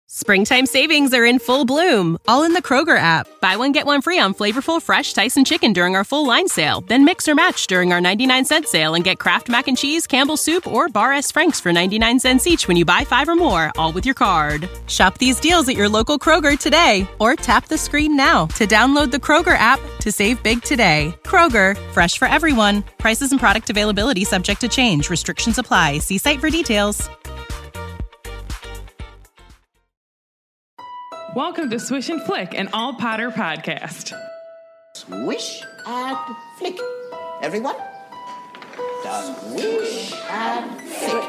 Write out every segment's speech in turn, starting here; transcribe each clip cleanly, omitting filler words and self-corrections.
Springtime savings are in full bloom, all in the Kroger app. Buy one, get one free on flavorful, fresh Tyson chicken during our full line sale. Then mix or match during our 99-cent sale and get Kraft Mac and Cheese, Campbell's Soup, or Bar S. Frank's for 99 cents each when you buy 5 or more, all with your card. Shop these deals at your local Kroger today, or tap the screen now to download the Kroger app to save big today. Kroger, fresh for everyone. Prices and product availability subject to change. Restrictions apply. See site for details. Welcome to Swish and Flick, an all Potter podcast. Swish and flick. Everyone? Swish and flick.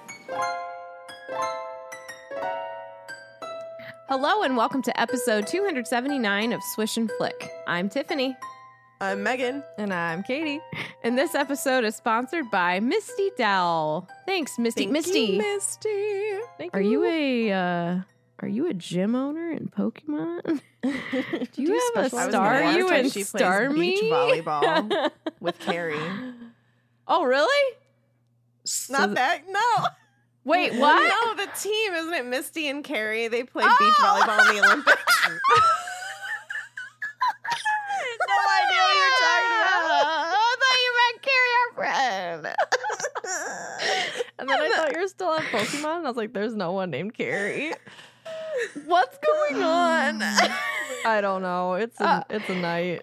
Hello and welcome to episode 279 of Swish and Flick. I'm Tiffany. I'm Megan. And I'm Katie. And this episode is sponsored by Misty Dell. Thanks, Misty. Thank Misty. you, Misty. Thank Are you a gym owner in Pokemon? Do you have a I was star? gonna You ask and if she Star plays Me? beach volleyball with Carrie. Oh, really? Not that. No. Wait, what? No, the team, isn't it Misty and Carrie? They played beach volleyball in the Olympics. No idea what you're talking about. I thought you meant Carrie, our friend. And then I thought you were still on Pokemon. And I was like, there's no one named Carrie. What's going on? I don't know. It's a night.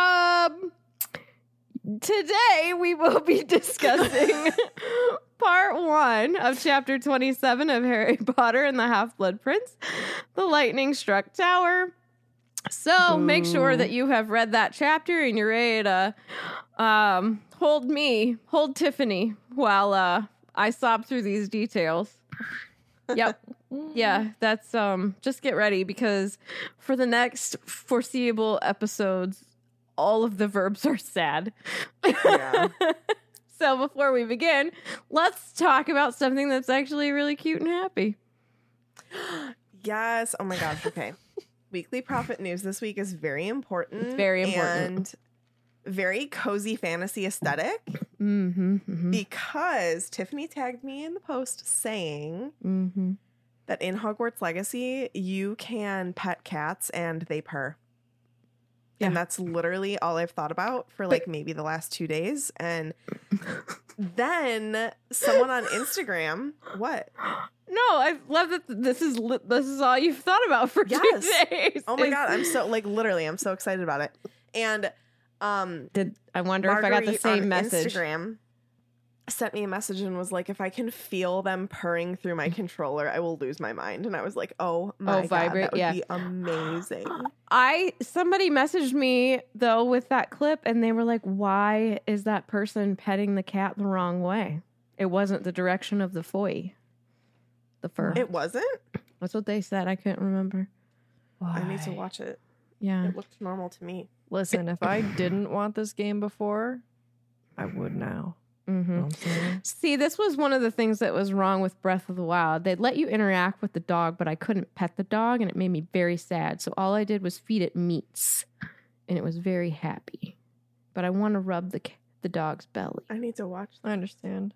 Today we will be discussing part 1 of chapter 27 of Harry Potter and the Half-Blood Prince, The Lightning Struck Tower. So make sure that you have read that chapter and you're ready to hold Tiffany while I sob through these details. Yep. Yeah, that's just get ready because for the next foreseeable episodes, all of the verbs are sad. Yeah. So before we begin, let's talk about something that's actually really cute and happy. Yes. Oh my gosh. Okay. Weekly Profit News this week is very important. It's very important. And very cozy fantasy aesthetic. Because Tiffany tagged me in the post saying that in Hogwarts Legacy, you can pet cats and they purr. Yeah. And that's literally all I've thought about for like maybe the last 2 days. And then someone on Instagram, what? No, I love that this is all you've thought about for 2 days. Oh my God. I'm so I'm so excited about it. And I wonder if I got the Marguerite same on message. Instagram sent me a message and was like, if I can feel them purring through my controller, I will lose my mind. And I was like, oh my God, vibrate, that would yeah. be amazing. Somebody messaged me though with that clip and they were like, why is that person petting the cat the wrong way? It wasn't the direction of the foy. The fur. It wasn't? That's what they said. I couldn't remember. I need to watch it. Yeah. It looked normal to me. Listen, if I didn't want this game before, I would now. You know what I'm saying? See, this was one of the things that was wrong with Breath of the Wild. They'd let you interact with the dog, but I couldn't pet the dog, and it made me very sad. So all I did was feed it meats, and it was very happy. But I want to rub the dog's belly. I need to watch that. I understand.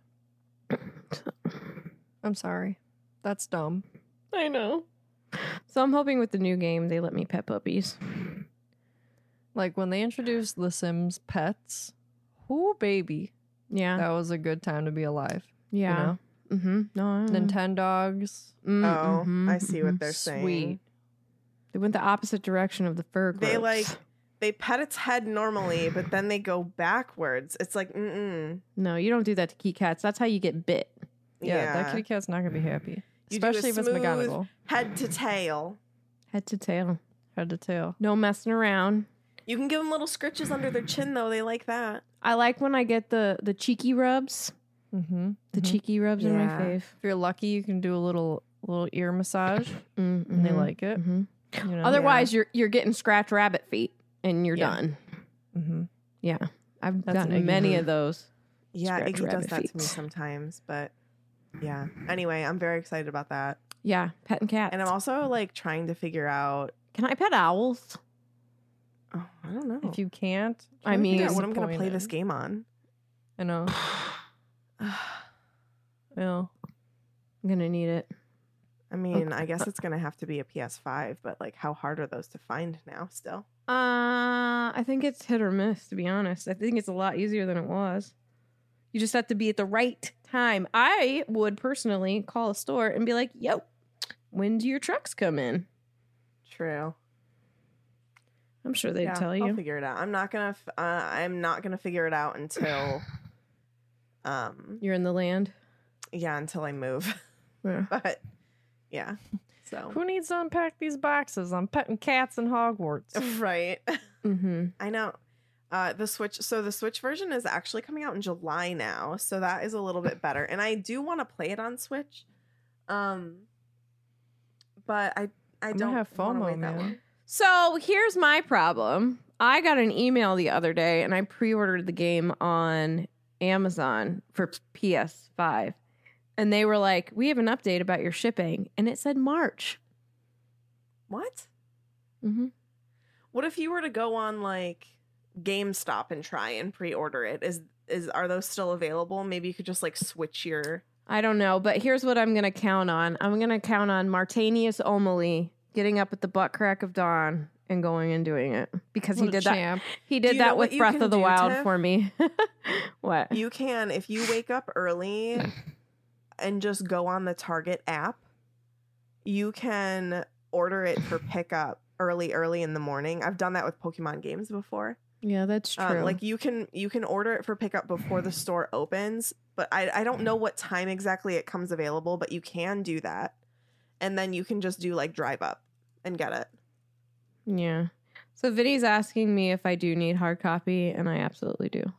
I'm sorry. That's dumb. I know. So I'm hoping with the new game they let me pet puppies. Like when they introduced The Sims pets, whoo baby, Yeah. that was a good time to be alive. Yeah. You know? No. Nintendogs. I see what they're saying. Sweet. They went the opposite direction of the fur groups. They pet its head normally, but then they go backwards. It's like, No, you don't do that to kitty cats. That's how you get bit. Yeah, that kitty cat's not going to be happy. You do a Especially if it's smooth McGonagall. head to tail. Head to tail. Head to tail. No messing around. You can give them little scritches under their chin, though. They like that. I like when I get the cheeky rubs. Mm-hmm. The cheeky rubs are my Yeah. fave. If you're lucky, you can do a little ear massage, and they like it. Mhm. You know? Otherwise, you're getting scratch rabbit feet, and you're Yeah. done. Mm-hmm. Yeah, I've That's an done Iggy many move. of those. Yeah, Scratch Iggy does rabbit that to me feet. sometimes, but yeah. Anyway, I'm very excited about that. Yeah, petting cats. And I'm also like trying to figure out, Can I pet owls? I don't know. If you can't, I mean, figure out what I'm going to play disappointed. this game on. I know. Yeah. I'm gonna need it. I mean, I guess it's gonna have to be a PS5, but like, how hard are those to find now? Still, I think it's hit or miss, to be honest. I think it's a lot easier than it was. You just have to be at the right time. I would personally call a store and be like, yo, when do your trucks come in? true. I'm sure they'd tell you. I'll figure it out. I'm not gonna figure it out until, You're in the land. yeah, until I move. Yeah. But yeah, so Who needs to unpack these boxes? I'm petting cats in Hogwarts. right. Mm-hmm. I know. The Switch version is actually coming out in July now, so that is a little bit better. And I do want to play it on Switch, but I I'm don't gonna have wanna FOMO, wait that man. long. So here's my problem. I got an email the other day and I pre-ordered the game on Amazon for PS5. And they were like, we have an update about your shipping. And it said March. What? Mm-hmm. What if you were to go on like GameStop and try and pre-order it? Are those still available? Maybe you could just like switch your. I don't know, but here's what I'm going to count on. I'm going to count on Martanius O'Malley getting up at the butt crack of dawn and going and doing it because he What a did that. champ. He Do did you know that what with you Breath can of the do, Wild Tiff? for me. What? You can, if you wake up early and just go on the Target app, you can order it for pickup early in the morning. I've done that with Pokemon games before. Yeah, that's true. Like you can order it for pickup before the store opens, but I don't know what time exactly it comes available, but you can do that. And then you can just do like drive up and get it. Yeah. So Vinny's asking me if I do need hard copy, and I absolutely do.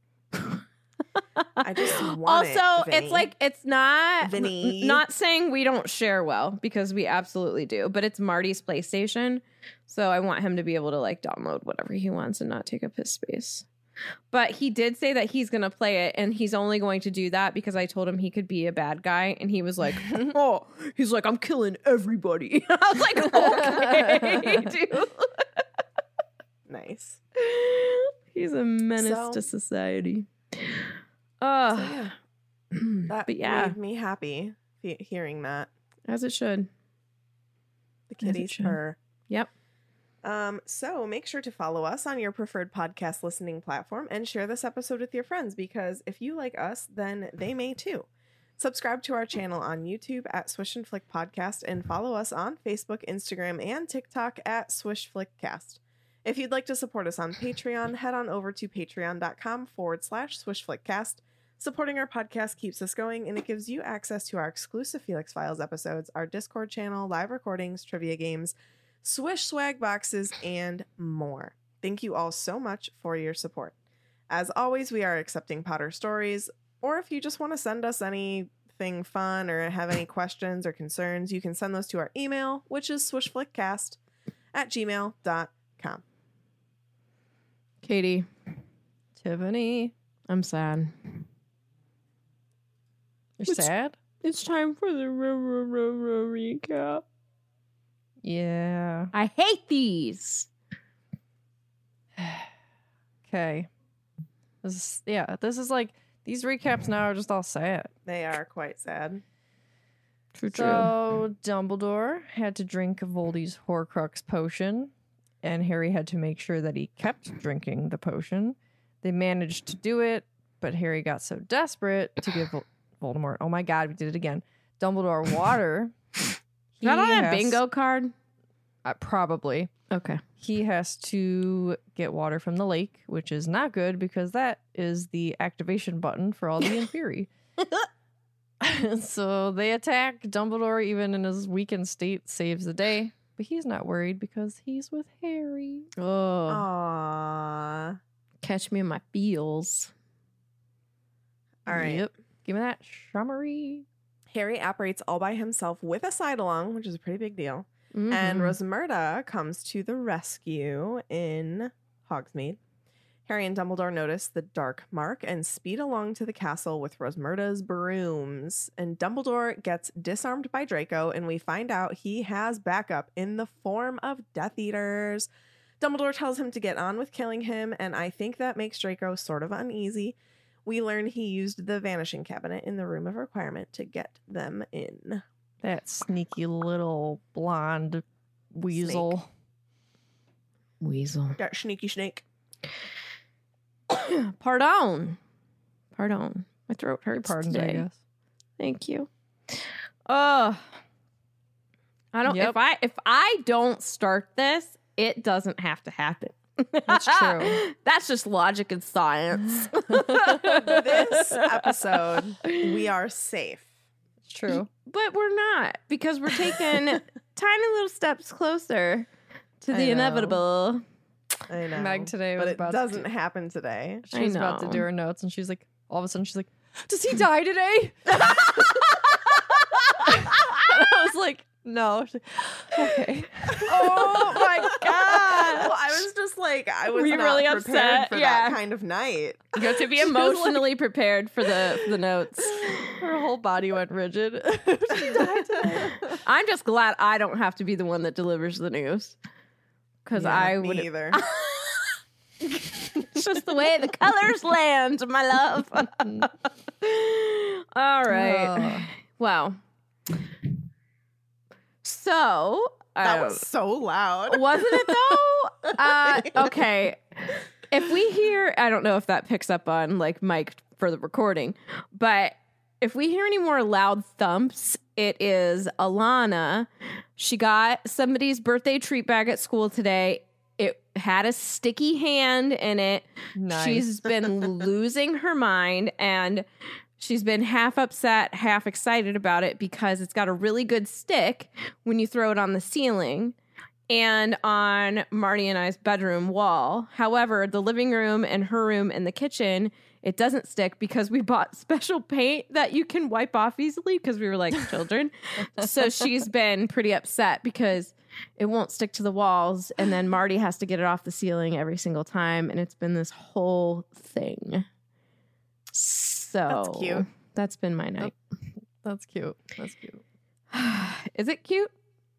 I just want also, it, Vinny. it's like it's not Vinny. not saying we don't share well because we absolutely do, but it's Marty's PlayStation, so I want him to be able to like download whatever he wants and not take up his space. But he did say that he's going to play it, and he's only going to do that because I told him he could be a bad guy, and he was like, "Oh, he's like, I'm killing everybody." I was like, "Okay, dude." Nice. He's a menace So- to society. So, yeah. That But yeah, made me happy hearing that. as it should. The As it kitties should. purr. Yep. So make sure to follow us on your preferred podcast listening platform and share this episode with your friends because if you like us, then they may too. Subscribe to our channel on YouTube at Swish and Flick Podcast and follow us on Facebook, Instagram, and TikTok at Swish Flick Cast. If you'd like to support us on Patreon, head on over to patreon.com/swishflickcast. Supporting our podcast keeps us going and it gives you access to our exclusive Felix Files episodes, our Discord channel, live recordings, trivia games, Swish swag boxes, and more. Thank you all so much for your support. As always, we are accepting Potter stories, or if you just want to send us anything fun or have any questions or concerns, you can send those to our email, which is swishflickcast@gmail.com. Katie, Tiffany, I'm sad. you're sad? It's time for the recap. Yeah. I hate these. Okay. This is like these recaps now are just all sad. They are quite sad. True. So Dumbledore had to drink Voldy's Horcrux potion, and Harry had to make sure that he kept drinking the potion. They managed to do it, but Harry got so desperate to give Voldemort, oh my god, we did it again, Dumbledore water. Is that on a bingo card? Probably. Okay. He has to get water from the lake, which is not good because that is the activation button for all the Inferi. So they attack. Dumbledore, even in his weakened state, saves the day. But he's not worried because he's with Harry. Oh, Aww. catch me in my feels. All right. Yep. Give me that shummery. Harry apparates all by himself with a side-along, which is a pretty big deal. Mm-hmm. And Rosmerta comes to the rescue in Hogsmeade. Harry and Dumbledore notice the dark mark and speed along to the castle with Rosmerta's brooms. And Dumbledore gets disarmed by Draco, and we find out he has backup in the form of Death Eaters. Dumbledore tells him to get on with killing him, and I think that makes Draco sort of uneasy. We learn he used the vanishing cabinet in the Room of Requirement to get them in. That sneaky little blonde weasel. Weasel. Got sneaky snake. Pardon. My throat hurts Pardoned, I today. guess. Thank you. I don't. Yep. If I don't start this, it doesn't have to happen. That's true. That's just logic and science. This episode, we are safe. It's true. But we're not, because we're taking tiny little steps closer to I the know. inevitable. I know. Meg today but was it about doesn't to happen today. She was about to know. do her notes, and she's like, all of a sudden, she's like, "Does he die today?" And I was like, "No." She's like, okay. Oh my god! Well, I was just like, I was Were you not really prepared upset? for Yeah. that kind of night. You have to be emotionally prepared for the notes. Her whole body went rigid. She died today. I'm just glad I don't have to be the one that delivers the news, because I Me would. either. It's just the way the colors land, my love. All right. Oh. Wow. So That was so loud. wasn't it though? Okay. If we hear, I don't know if that picks up on like mic for the recording, but if we hear any more loud thumps, it is Alana. She got somebody's birthday treat bag at school today. It had a sticky hand in it. Nice. She's been losing her mind, and she's been half upset, half excited about it because it's got a really good stick when you throw it on the ceiling and on Marty and I's bedroom wall. However, the living room and her room and the kitchen, it doesn't stick because we bought special paint that you can wipe off easily because we were like children. So she's been pretty upset because it won't stick to the walls, and then Marty has to get it off the ceiling every single time, and it's been this whole thing. So That's cute. That's been my night. That's cute. That's cute. Is it cute?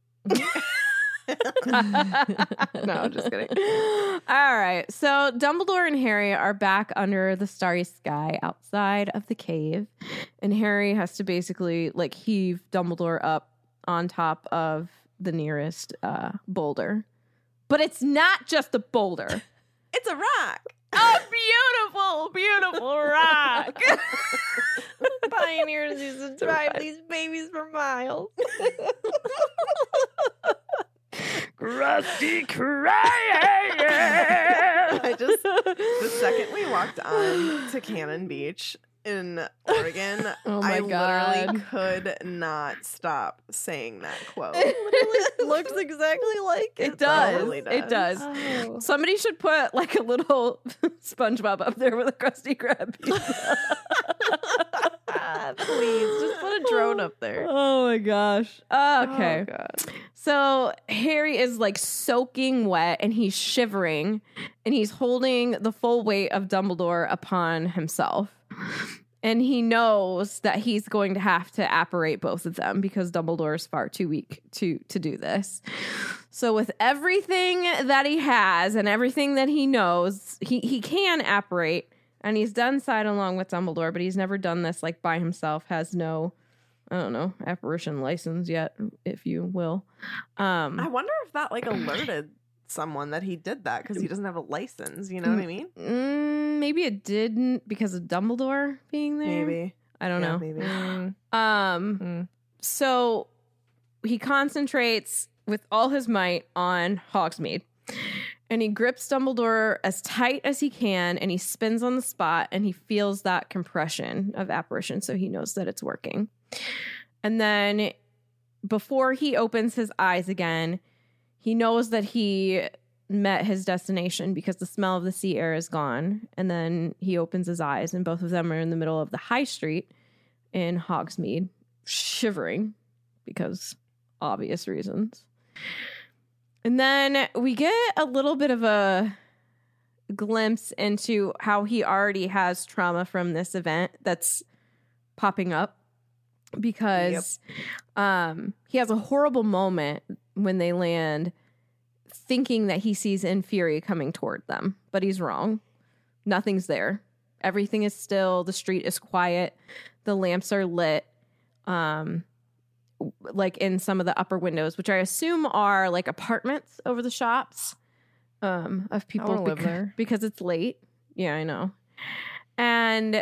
No, I'm just kidding. All right. So Dumbledore and Harry are back under the starry sky outside of the cave. And Harry has to basically like heave Dumbledore up on top of the nearest boulder. But it's not just a boulder. It's a rock. A beautiful, beautiful rock. Pioneers used to drive these babies for miles. Rusty crying. I just the second we walked on to Cannon Beach in Oregon, Oh my I literally God. could not stop saying that quote. Looks exactly like it. It does. totally It does. Oh. Somebody should put like a little SpongeBob up there with a Krusty Krab pizza. Please, just put a drone up there. Oh my gosh. Okay. Oh, God. So Harry is like soaking wet and he's shivering and he's holding the full weight of Dumbledore upon himself. And he knows that he's going to have to apparate both of them because Dumbledore is far too weak to do this. So with everything that he has and everything that he knows, he can apparate. And he's done side along with Dumbledore, but he's never done this like by himself, has no, I don't know, apparition license yet, if you will. I wonder if that like alerted someone that he did that because he doesn't have a license. You know what I mean? Maybe it didn't because of Dumbledore being there. Maybe. I don't know. Maybe. So he concentrates with all his might on Hogsmeade. And he grips Dumbledore as tight as he can and he spins on the spot and he feels that compression of apparition. So he knows that it's working. And then before he opens his eyes again, he knows that he met his destination because the smell of the sea air is gone. And then he opens his eyes and both of them are in the middle of the high street in Hogsmeade, shivering because obvious reasons. And then we get a little bit of a glimpse into how he already has trauma from this event that's popping up because he has a horrible moment when they land thinking that he sees Inferi coming toward them, but he's wrong. Nothing's there. Everything is still. The street is quiet. The lamps are lit. like in some of the upper windows, which I assume are like apartments over the shops of people wanna live there. because it's late. Yeah, I know. And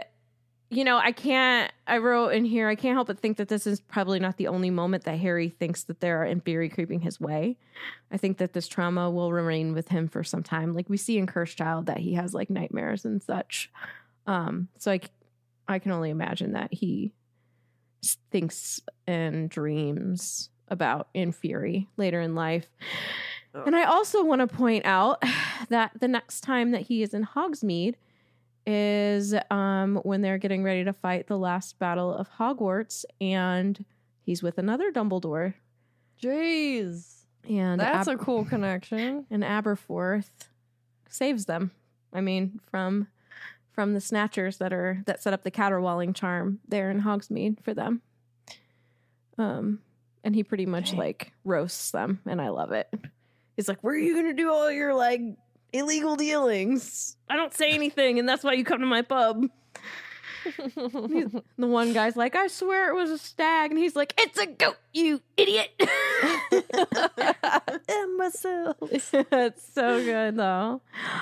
I wrote in here, I can't help but think that this is probably not the only moment that Harry thinks that there are Inferi creeping his way. I think that this trauma will remain with him for some time. Like we see in Cursed Child that he has like nightmares and such. So I can only imagine that he thinks and dreams about Inferi later in life. And I also want to point out that the next time that he is in Hogsmeade is when they're getting ready to fight the last battle of Hogwarts, and he's with another Dumbledore. Jeez. And That's a cool connection. And Aberforth saves them. I mean, from the Snatchers that set up the caterwauling charm there in Hogsmeade for them. And he pretty much like roasts them, and I love it. He's like, "Where are you going to do all your like illegal dealings? I don't say anything, and that's why you come to my pub." The one guy's like, "I swear it was a stag," and he's like, "It's a goat, you idiot." Imbecile. It's so good though.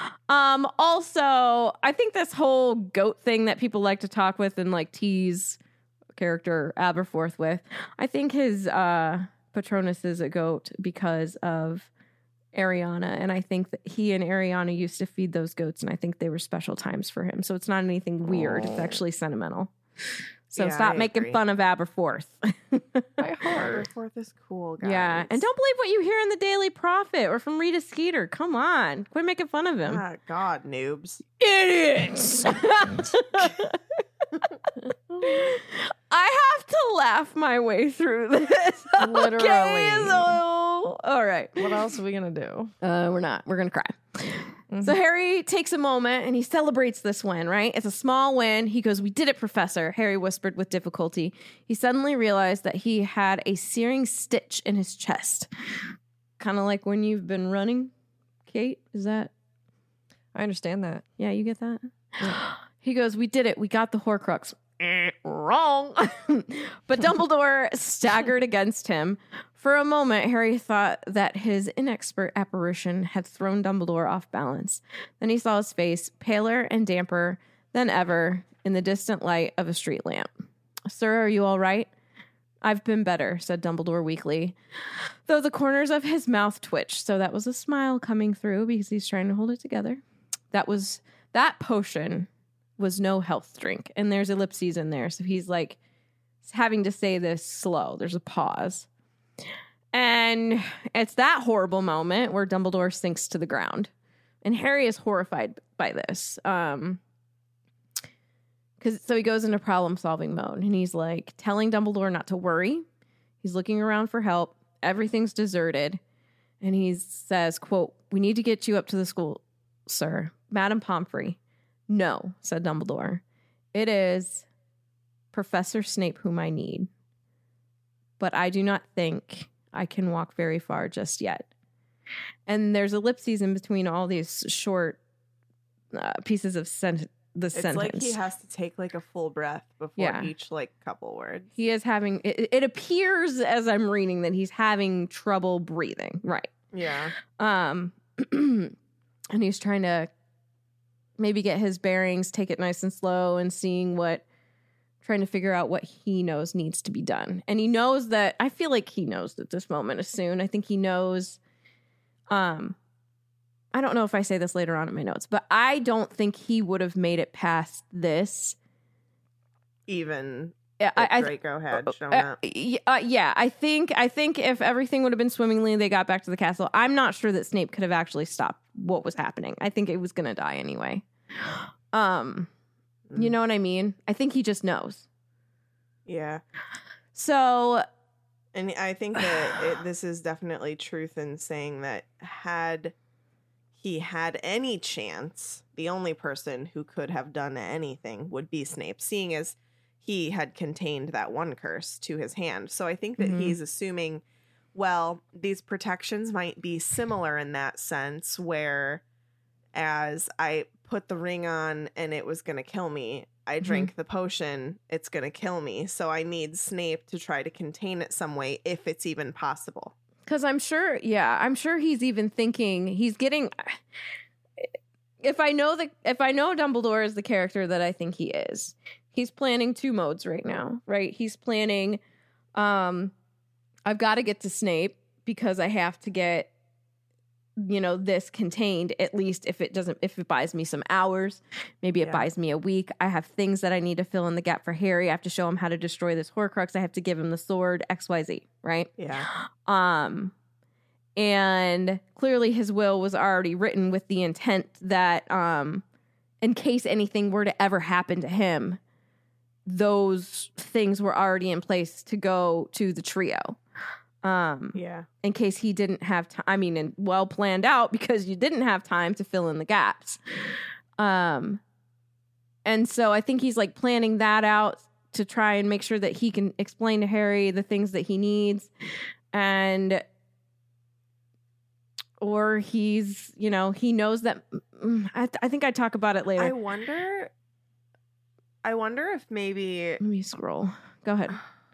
Also, I think this whole goat thing that people like to talk with and like tease character Aberforth with, I think his Patronus is a goat because of Ariana, and I think that he and Ariana used to feed those goats, and I think they were special times for him. So it's not anything weird. It's actually sentimental. So Yeah, stop I making agree. fun of Aberforth. My heart. Aberforth is cool, guys. Yeah, and don't believe what you hear in the Daily Prophet or from Rita Skeeter. Come on, quit making fun of him. Ah, God, noobs. Idiots. I have to laugh my way through this. Literally. Okay, so, all right. What else are we gonna do? We're not. We're going to cry. So Harry takes a moment and he celebrates this win, right? It's a small win. He goes, "We did it, Professor," Harry whispered with difficulty. He suddenly realized that he had a searing stitch in his chest. Kind of like when you've been running, Kate. Is that? I understand that. Yeah, you get that? He goes, "We did it. We got the Horcrux." Wrong. But Dumbledore staggered against him. For a moment, Harry thought that his inexpert apparition had thrown Dumbledore off balance. Then he saw his face, paler and damper than ever, in the distant light of a street lamp. "Sir, are you all right?" "I've been better," said Dumbledore weakly, though the corners of his mouth twitched. So that was a smile coming through because he's trying to hold it together. That potion was no health drink, and there's ellipses in there, so he's like having to say this slow. There's a pause, and it's that horrible moment where Dumbledore sinks to the ground, and Harry is horrified by this. So he goes into problem solving mode, and he's like telling Dumbledore not to worry. He's looking around for help. Everything's deserted, and he says, quote, "We need to get you up to the school, sir. Madam Pomfrey." "No," said Dumbledore. "It is Professor Snape whom I need. But I do not think I can walk very far just yet." And there's ellipses in between all these short pieces of the It's sentence. like he has to take like a full breath before Yeah. each like couple words. He is having, it appears as I'm reading that he's having trouble breathing. Right. Yeah. And he's trying to maybe get his bearings, take it nice and slow, and trying to figure out what he knows needs to be done. And he knows that, I feel like he knows that this moment is soon. I think he knows, I don't know if I say this later on in my notes, but I don't think he would have made it past this. Even Yeah, if Draco had shown up. yeah, I think if everything would have been swimmingly and they got back to the castle, I'm not sure that Snape could have actually stopped what was happening. I think it was going to die anyway. You know what I mean? I think he just knows. Yeah. So, And I think that this is definitely truth in saying that had he had any chance, the only person who could have done anything would be Snape, seeing as he had contained that one curse to his hand. So I think that he's assuming, well, these protections might be similar in that sense, where as I put the ring on and it was going to kill me, I drink the potion, it's going to kill me. So I need Snape to try to contain it some way, if it's even possible. Because I'm sure he's even thinking he's getting. If I know Dumbledore is the character that I think he is, he's planning two modes right now, right? He's planning, I've got to get to Snape because I have to get, this contained, at least if it buys me some hours, maybe it buys me a week. I have things that I need to fill in the gap for Harry. I have to show him how to destroy this Horcrux. I have to give him the sword, XYZ, right? Yeah. And clearly his will was already written with the intent that, in case anything were to ever happen to him, those things were already in place to go to the trio. In case he didn't have time, and well planned out because you didn't have time to fill in the gaps. And so I think he's like planning that out to try and make sure that he can explain to Harry the things that he needs. Or he's, he knows that, I think I talk about it later. I wonder if maybe, let me scroll. Go ahead.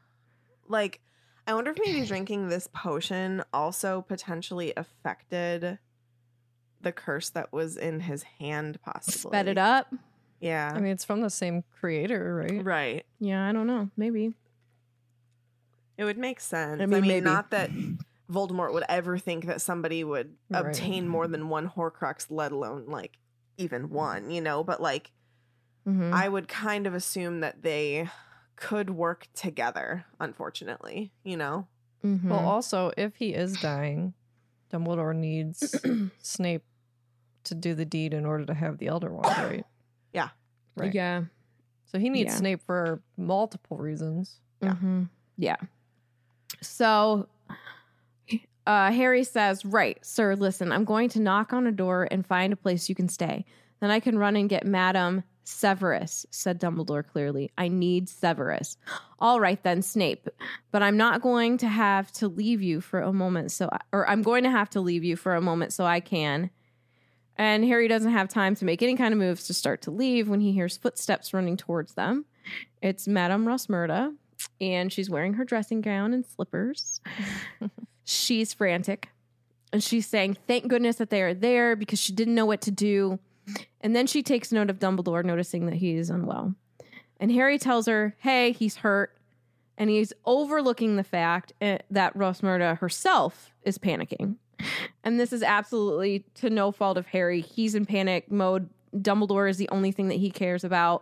I wonder if maybe drinking this potion also potentially affected the curse that was in his hand, possibly. Sped it up? Yeah. I mean, it's from the same creator, right? Right. Yeah, I don't know. Maybe. It would make sense. I mean, maybe. Not that Voldemort would ever think that somebody would obtain more than one Horcrux, let alone, even one, but, I would kind of assume that they could work together, unfortunately, Well, also, if he is dying, Dumbledore needs Snape to do the deed in order to have the Elder Wand, right? Yeah. Right. Yeah. So he needs Snape for multiple reasons. Yeah. Yeah. So Harry says, right, sir, listen, I'm going to knock on a door and find a place you can stay. Then I can run and get Madame Severus, said Dumbledore clearly. I need Severus. All right then, Snape. But I'm not going to have to leave you for a moment, I'm going to have to leave you for a moment so I can. And Harry doesn't have time to make any kind of moves to start to leave when he hears footsteps running towards them. It's Madame Rosmerta, and she's wearing her dressing gown and slippers. She's frantic, and she's saying, thank goodness that they are there, because she didn't know what to do. And then she takes note of Dumbledore, noticing that he is unwell. And Harry tells her, hey, he's hurt. And he's overlooking the fact that Rosmerta herself is panicking. And this is absolutely to no fault of Harry. He's in panic mode. Dumbledore is the only thing that he cares about.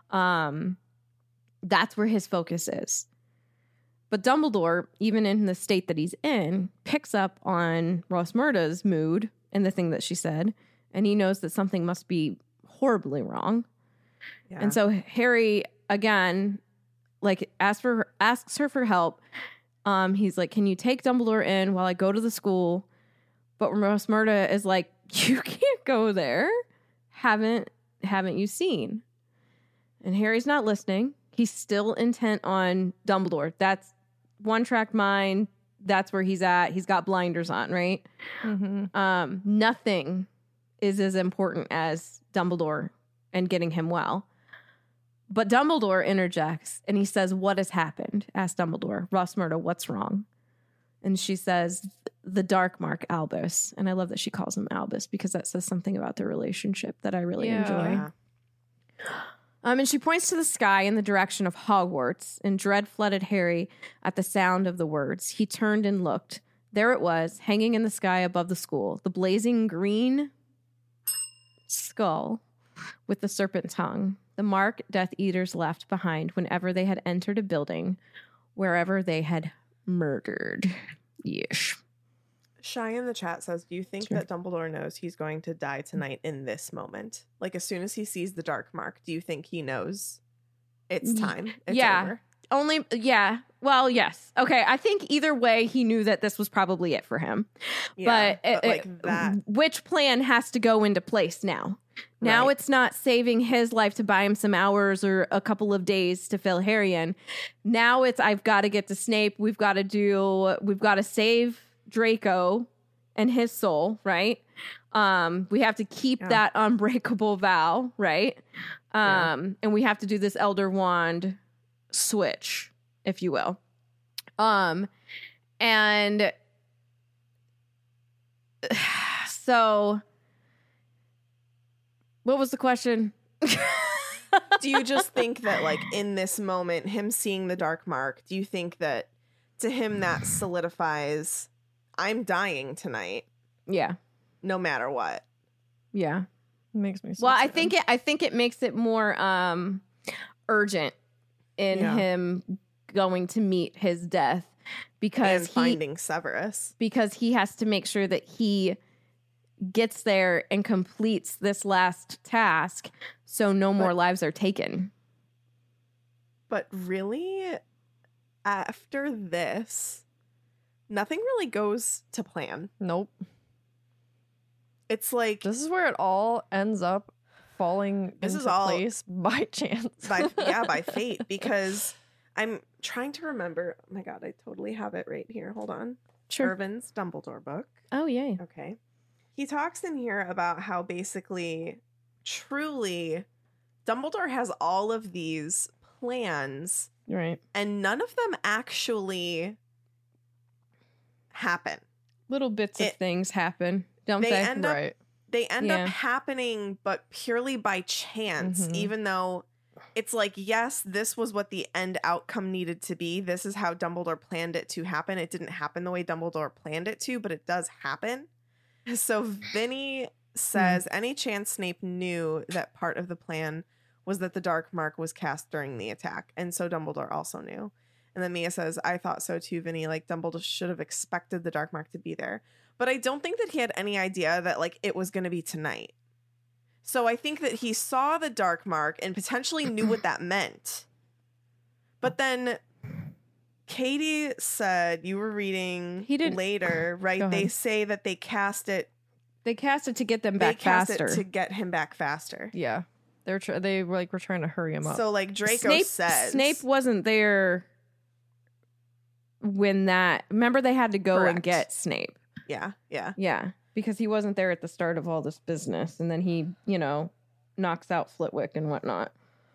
That's where his focus is. But Dumbledore, even in the state that he's in, picks up on Rosmerta's mood and the thing that she said. And he knows that something must be horribly wrong. Yeah. And so Harry, again, asks her for help. He's like, can you take Dumbledore in while I go to the school? But Rosmerta is like, you can't go there. Haven't you seen? And Harry's not listening. He's still intent on Dumbledore. That's one-track mind. That's where he's at. He's got blinders on, right? Mm-hmm. Nothing is as important as Dumbledore and getting him well. But Dumbledore interjects and he says, what has happened? Asks Dumbledore. Rosmerta, what's wrong? And she says, the Dark Mark, Albus. And I love that she calls him Albus because that says something about their relationship that I really enjoy. Yeah. And she points to the sky in the direction of Hogwarts, and dread flooded Harry at the sound of the words. He turned and looked. There it was, hanging in the sky above the school, the blazing green skull with the serpent tongue, the mark Death Eaters left behind whenever they had entered a building, wherever they had murdered. Yeesh. Shy in the chat says, do you think that Dumbledore knows he's going to die tonight in this moment? As soon as he sees the dark mark, do you think he knows it's time? It's over? Well, yes. Okay, I think either way, he knew that this was probably it for him. Yeah, but that. Which plan has to go into place now? Now it's not saving his life to buy him some hours or a couple of days to fill Harry in. Now it's, I've got to get to Snape. We've got to save Draco and his soul, right? We have to keep that unbreakable vow, right? And we have to do this Elder Wand switch, if you will. And so what was the question? Do you just think that, like, in this moment, him seeing the dark mark, do you think that to him that solidifies, I'm dying tonight, Yeah. no matter what? Yeah. Makes me so Well, sad. I think it makes it more urgent in him going to meet his death because And finding Severus. because he has to make sure that he gets there and completes this last task so no more lives are taken. But really, after this, nothing really goes to plan. Nope. It's like This is where it all ends up falling This into is all- place by chance. by fate, because I'm trying to remember. Oh my god, I totally have it right here. Hold on. Irvin's Dumbledore book. Oh, yay. Okay. He talks in here about how basically, truly, Dumbledore has all of these plans Right. and none of them actually happen. Little bits of It- things happen, don't They they? end up Right. They end Yeah. up happening, but purely by chance, Mhm. even though it's like, yes, this was what the end outcome needed to be. This is how Dumbledore planned it to happen. It didn't happen the way Dumbledore planned it to, but it does happen. So Vinny says, any chance Snape knew that part of the plan was that the dark mark was cast during the attack. And so Dumbledore also knew. And then Mia says, I thought so too, Vinny. Like, Dumbledore should have expected the dark mark to be there. But I don't think that he had any idea that, like, it was going to be tonight. So I think that he saw the dark mark and potentially knew what that meant. But then Katie said, you were reading He didn't- later, right? Go They ahead. say that they cast it. They cast it to get them They back cast faster. it to get him back faster. Yeah. They were like, we're trying to hurry him up. So, like, Draco says, Snape wasn't there when that. Remember, they had to go and Correct. get Snape. yeah, Yeah, because he wasn't there at the start of all this business, and then he, knocks out Flitwick and whatnot.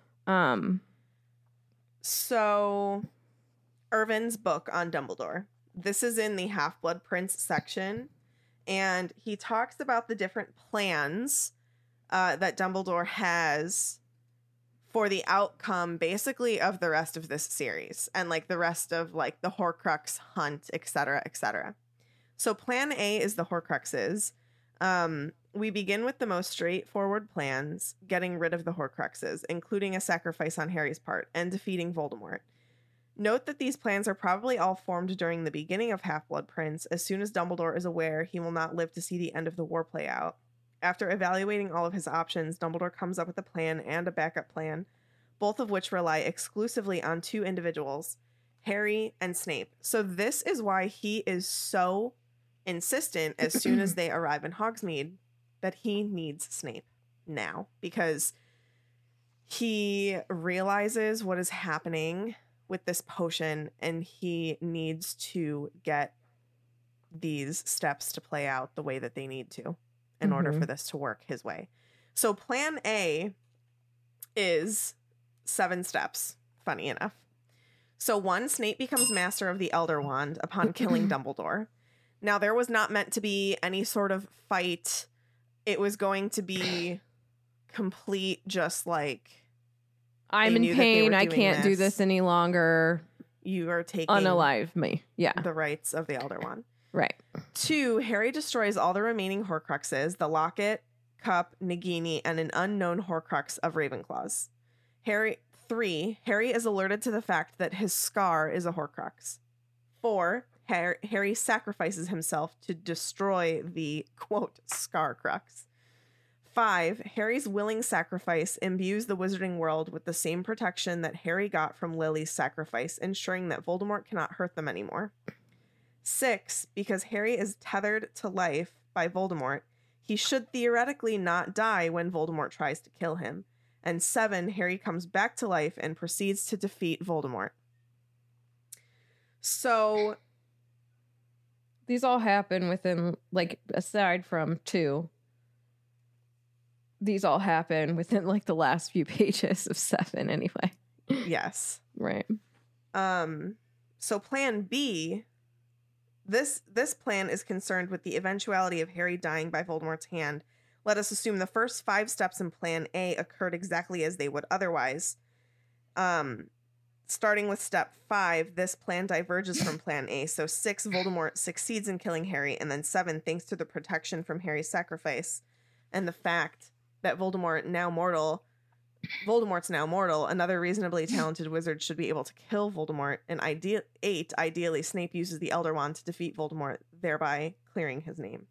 So, Irvin's book on Dumbledore. This is in the Half-Blood Prince section, and he talks about the different plans that Dumbledore has for the outcome, basically, of the rest of this series, and like the rest of like the Horcrux hunt, etc., etc. So, Plan A is the Horcruxes. We begin with the most straightforward plans, getting rid of the Horcruxes, including a sacrifice on Harry's part, and defeating Voldemort. Note that these plans are probably all formed during the beginning of Half-Blood Prince, as soon as Dumbledore is aware he will not live to see the end of the war play out. After evaluating all of his options, Dumbledore comes up with a plan and a backup plan, both of which rely exclusively on two individuals, Harry and Snape. So this is why he is so insistent as soon as they arrive in Hogsmeade that he needs Snape now, because he realizes what is happening with this potion and he needs to get these steps to play out the way that they need to in order for this to work his way. So Plan A is 7 steps, funny enough. So 1, Snape becomes master of the Elder Wand upon killing Dumbledore. Now, there was not meant to be any sort of fight. It was going to be complete, just like, I'm They in knew that they pain. were I doing can't do this. this any longer. you are taking Unalive me. Yeah, the rights of the Elder Wand. right. 2, Harry destroys all the remaining Horcruxes, the Locket, Cup, Nagini, and an unknown Horcrux of Ravenclaws. 3, Harry is alerted to the fact that his scar is a Horcrux. 4, Harry sacrifices himself to destroy the, quote, Scarcrux. 5, Harry's willing sacrifice imbues the wizarding world with the same protection that Harry got from Lily's sacrifice, ensuring that Voldemort cannot hurt them anymore. 6, because Harry is tethered to life by Voldemort, he should theoretically not die when Voldemort tries to kill him. And 7, Harry comes back to life and proceeds to defeat Voldemort. So These all happen within, like, aside from 2, these all happen within, like, the last few pages of 7 anyway. Yes. Right. So plan B, this plan is concerned with the eventuality of Harry dying by Voldemort's hand. Let us assume the first 5 steps in plan A occurred exactly as they would otherwise. Starting with step 5, this plan diverges from plan A. So 6, Voldemort succeeds in killing Harry, and then 7, thanks to the protection from Harry's sacrifice and the fact that Voldemort's now mortal, another reasonably talented wizard should be able to kill Voldemort. And 8, ideally, Snape uses the Elder Wand to defeat Voldemort, thereby clearing his name.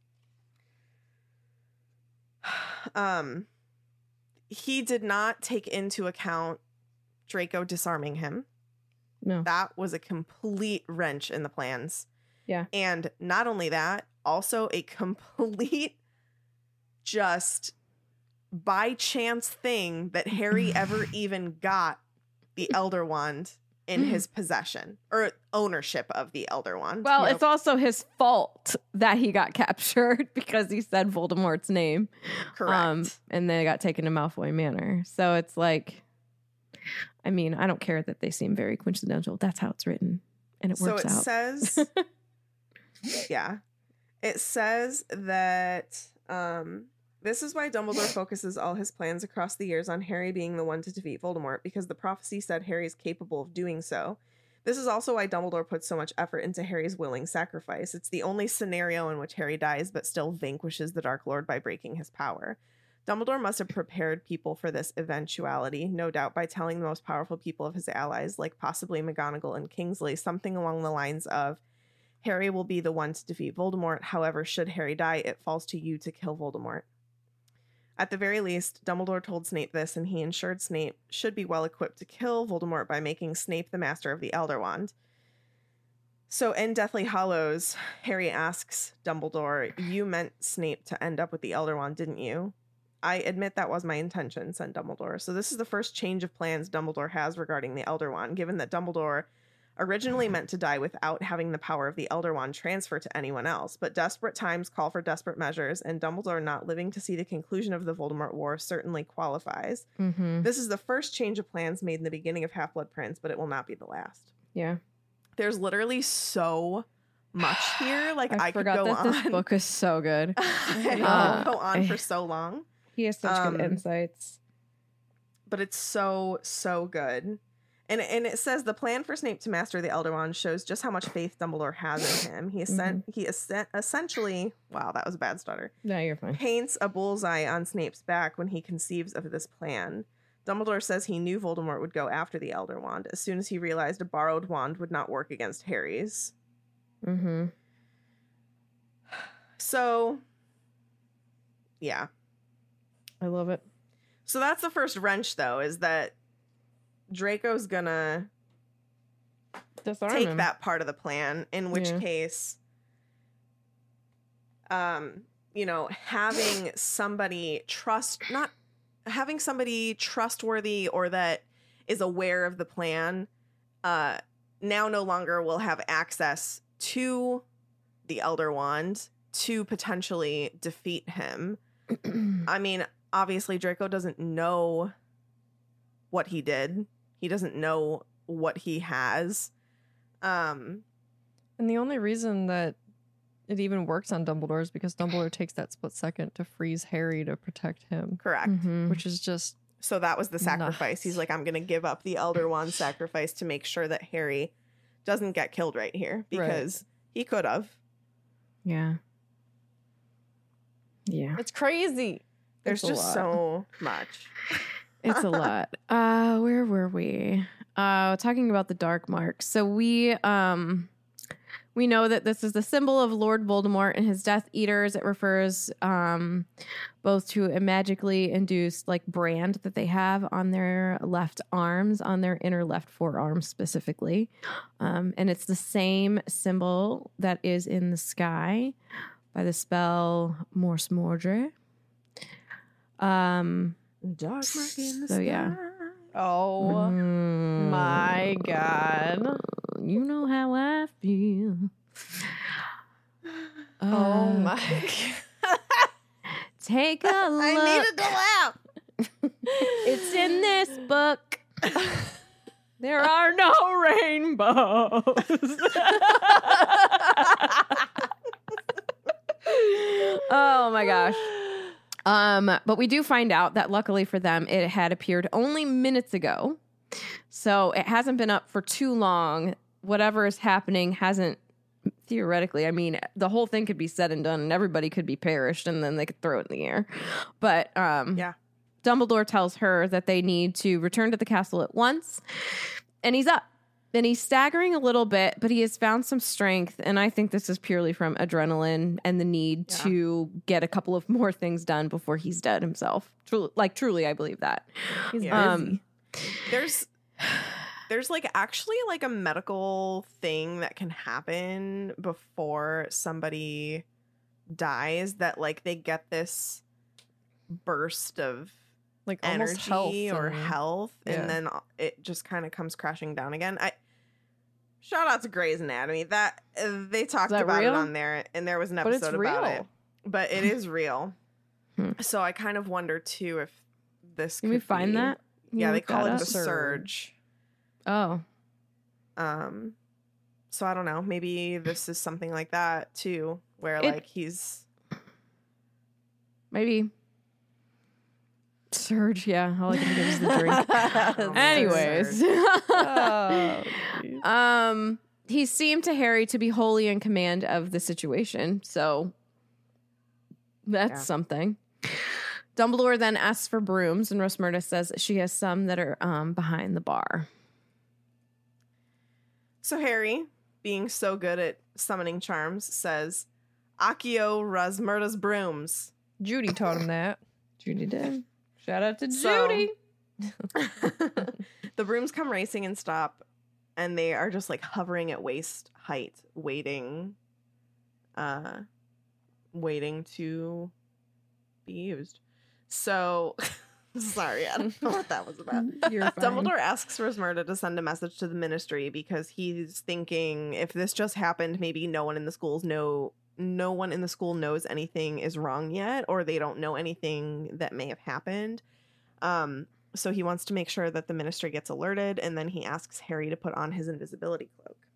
He did not take into account Draco disarming him. No. That was a complete wrench in the plans. Yeah. And not only that, also a complete just by chance thing that Harry ever even got the Elder Wand in his possession, or ownership of the Elder Wand. Well, it's also his fault that he got captured because he said Voldemort's name. Correct. And they got taken to Malfoy Manor. So it's like, I mean, I don't care that they seem very coincidental. That's how it's written. And it works out. So it says, yeah, it says that this is why Dumbledore focuses all his plans across the years on Harry being the one to defeat Voldemort, because the prophecy said Harry is capable of doing so. This is also why Dumbledore puts so much effort into Harry's willing sacrifice. It's the only scenario in which Harry dies but still vanquishes the Dark Lord by breaking his power. Dumbledore must have prepared people for this eventuality, no doubt by telling the most powerful people of his allies, like possibly McGonagall and Kingsley, something along the lines of, Harry will be the one to defeat Voldemort. However, should Harry die, it falls to you to kill Voldemort. At the very least, Dumbledore told Snape this, and he ensured Snape should be well equipped to kill Voldemort by making Snape the master of the Elder Wand. So in Deathly Hallows, Harry asks Dumbledore, "You meant Snape to end up with the Elder Wand, didn't you?" "I admit that was my intention," said Dumbledore. So this is the first change of plans Dumbledore has regarding the Elder Wand, given that Dumbledore originally meant to die without having the power of the Elder Wand transfer to anyone else. But desperate times call for desperate measures, and Dumbledore not living to see the conclusion of the Voldemort War certainly qualifies. Mm-hmm. This is the first change of plans made in the beginning of Half-Blood Prince, but it will not be the last. Yeah. There's literally so much here. Like, I could forgot go that on. this book is so good. I could go on for so long. He has such good insights. But it's so, so good. And it says the plan for Snape to master the Elder Wand shows just how much faith Dumbledore has in him. He essentially, wow, that was a bad stutter. No, you're fine. Paints a bullseye on Snape's back when he conceives of this plan. Dumbledore says he knew Voldemort would go after the Elder Wand as soon as he realized a borrowed wand would not work against Harry's. Mm-hmm. So, yeah. I love it. So that's the first wrench, though, is that Draco's gonna Disarm take him. that part of the plan, in which Yeah. case, having somebody trustworthy or that is aware of the plan, now no longer will have access to the Elder Wand to potentially defeat him. I mean, obviously Draco doesn't know what he did. He doesn't know what he has. And the only reason that it even works on Dumbledore is because Dumbledore takes that split second to freeze Harry to protect him. Correct. Which is just... So that was the sacrifice. Nuts. He's like, I'm going to give up the Elder Wand sacrifice to make sure that Harry doesn't get killed right here, because he could have. Yeah. Yeah. It's crazy. There's It's a just lot. so much. It's a lot. Where were we? Talking about the Dark Mark. So we know that this is the symbol of Lord Voldemort and his Death Eaters. It refers both to a magically induced brand that they have on their left arms, on their inner left forearm specifically. And it's the same symbol that is in the sky by the spell Morse Mordre. Dark mark in the So, sky. yeah. Oh my God. You know how I feel. Oh my. Take a look. I needed to laugh. It's in this book. There are no rainbows. Oh my gosh. But we do find out that luckily for them, it had appeared only minutes ago. So it hasn't been up for too long. Whatever is happening hasn't, theoretically, I mean, the whole thing could be said and done and everybody could be perished and then they could throw it in the air. But Yeah. Dumbledore tells her that they need to return to the castle at once. And he's up. And he's staggering a little bit, but he has found some strength. And I think this is purely from adrenaline and the need to get a couple of more things done before he's dead himself. Truly, I believe that. He's Yeah. busy. There's like actually like a medical thing that can happen before somebody dies, that like they get this burst of Like almost energy health or and- health, yeah. and then it just kind of comes crashing down again. Shout out to Grey's Anatomy, that they talked that about real? it on there, and there was an But it's episode about real. it. But it is real. Hmm. So I kind of wonder too if this Can we could find be- that? Can Yeah, you they look call that it up? the surge. Oh. So I don't know. Maybe this is something like that too, where It- like he's Maybe. Surge, yeah. All I can think of is the drink. Oh, Anyways. Oh, geez. He seemed to Harry to be wholly in command of the situation, so that's Yeah. something. Dumbledore then asks for brooms, and Rosmerta says that she has some that are behind the bar. So Harry, being so good at summoning charms, says, "Accio Rosmerta's brooms." Judy taught him that. Judy did. Shout out to So- Judy. The brooms come racing and stop, and they are just like hovering at waist height, waiting to be used. So sorry, I don't know what that was about. You're fine. Dumbledore asks Rosmerta to send a message to the Ministry because he's thinking if this just happened, maybe no one in the school knows anything is wrong yet, or they don't know anything that may have happened. So he wants to make sure that the Ministry gets alerted, and then he asks Harry to put on his invisibility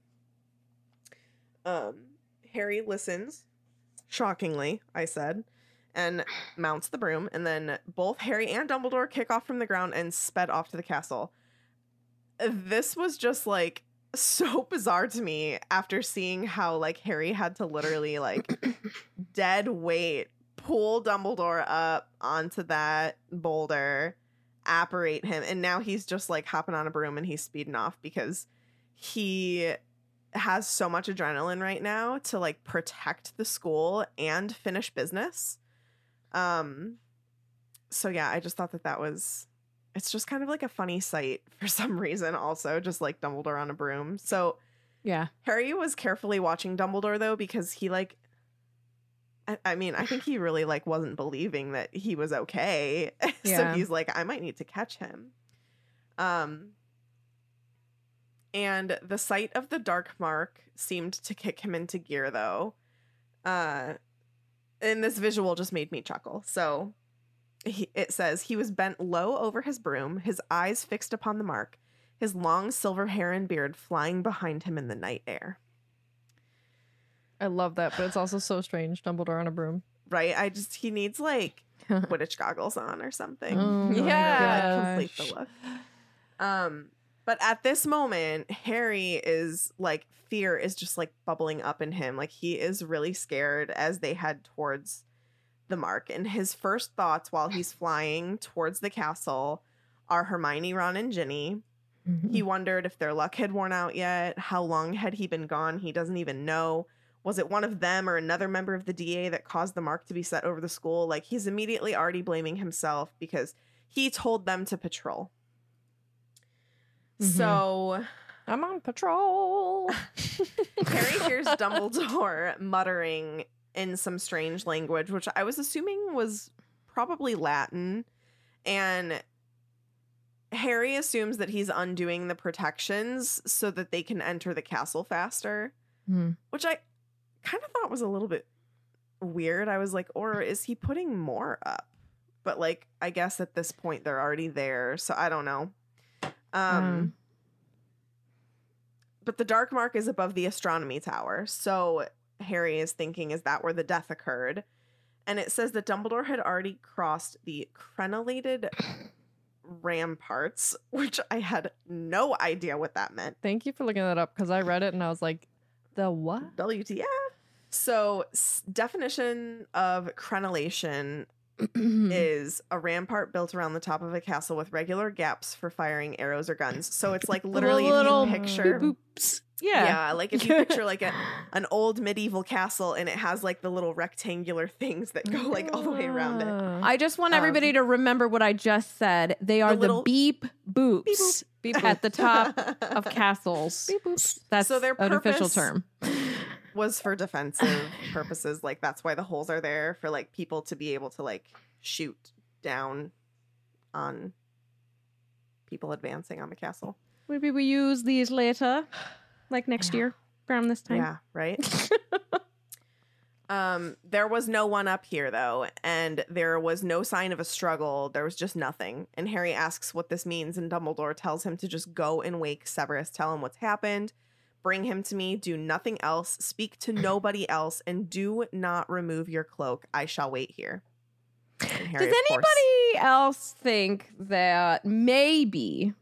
cloak. Harry listens, shockingly, I said, and mounts the broom, and then both Harry and Dumbledore kick off from the ground and sped off to the castle. This was just like so bizarre to me after seeing how like Harry had to literally like dead weight pull Dumbledore up onto that boulder, apparate him, and now he's just like hopping on a broom and he's speeding off because he has so much adrenaline right now to like protect the school and finish business. So yeah, I just thought that was, it's just kind of like a funny sight for some reason also, just like Dumbledore on a broom. So Yeah. Harry was carefully watching Dumbledore though, because he like, I mean, I think he really like wasn't believing that he was okay. So Yeah. he's like, I might need to catch him. And the sight of the dark mark seemed to kick him into gear though. And this visual just made me chuckle. So it says he was bent low over his broom, his eyes fixed upon the mark, his long silver hair and beard flying behind him in the night air. I love that, but it's also so strange. Dumbledore on a broom. Right? He needs like Quidditch goggles on or something. Oh my To, like, complete gosh. the look. But at this moment, Harry is like, fear is just like bubbling up in him. Like he is really scared as they head towards the mark. And his first thoughts while he's flying towards the castle are Hermione, Ron, and Ginny. Mm-hmm. He wondered if their luck had worn out yet. How long had he been gone? He doesn't even know. Was it one of them or another member of the DA that caused the mark to be set over the school? Like he's immediately already blaming himself because he told them to patrol. So I'm on patrol. Harry hears Dumbledore muttering in some strange language, which I was assuming was probably Latin. And Harry assumes that he's undoing the protections so that they can enter the castle faster, Hmm. which I kind of thought was a little bit weird. I was like, or is he putting more up? But like, I guess at this point they're already there, so I don't know. But the dark mark is above the astronomy tower, so Harry is thinking, is that where the death occurred? And it says that Dumbledore had already crossed the crenellated ramparts, which I had no idea what that meant. Thank you for looking that up because I read it and I was like, the what? WTF? So, definition of crenellation is a rampart built around the top of a castle with regular gaps for firing arrows or guns. So it's like literally Little if you picture boops. yeah, like if you picture like an old medieval castle and it has like the little rectangular things that go like all the way around it. I just want everybody to remember what I just said. They are the little- beep boops Beep boop. at the top of castles. That's So their an official purpose- term. Was for defensive purposes. Like that's why the holes are there, for like people to be able to like shoot down on people advancing on the castle. Maybe we use these later, like next year, around this time. Yeah, right. There was no one up here though, and there was no sign of a struggle. There was just nothing. And Harry asks what this means, and Dumbledore tells him to just go and wake Severus, tell him what's happened, bring him to me, do nothing else, speak to nobody else, and do not remove your cloak. I shall wait here. And Harry, Does of course- anybody else think that maybe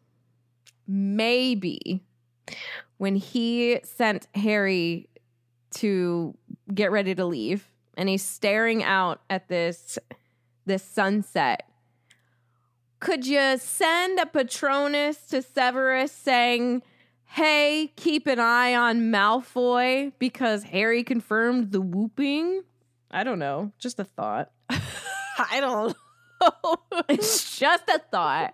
when he sent Harry to get ready to leave and he's staring out at this sunset, could you send a Patronus to Severus saying, hey, keep an eye on Malfoy because Harry confirmed the whooping? I don't know. Just a thought. I don't know. It's just a thought.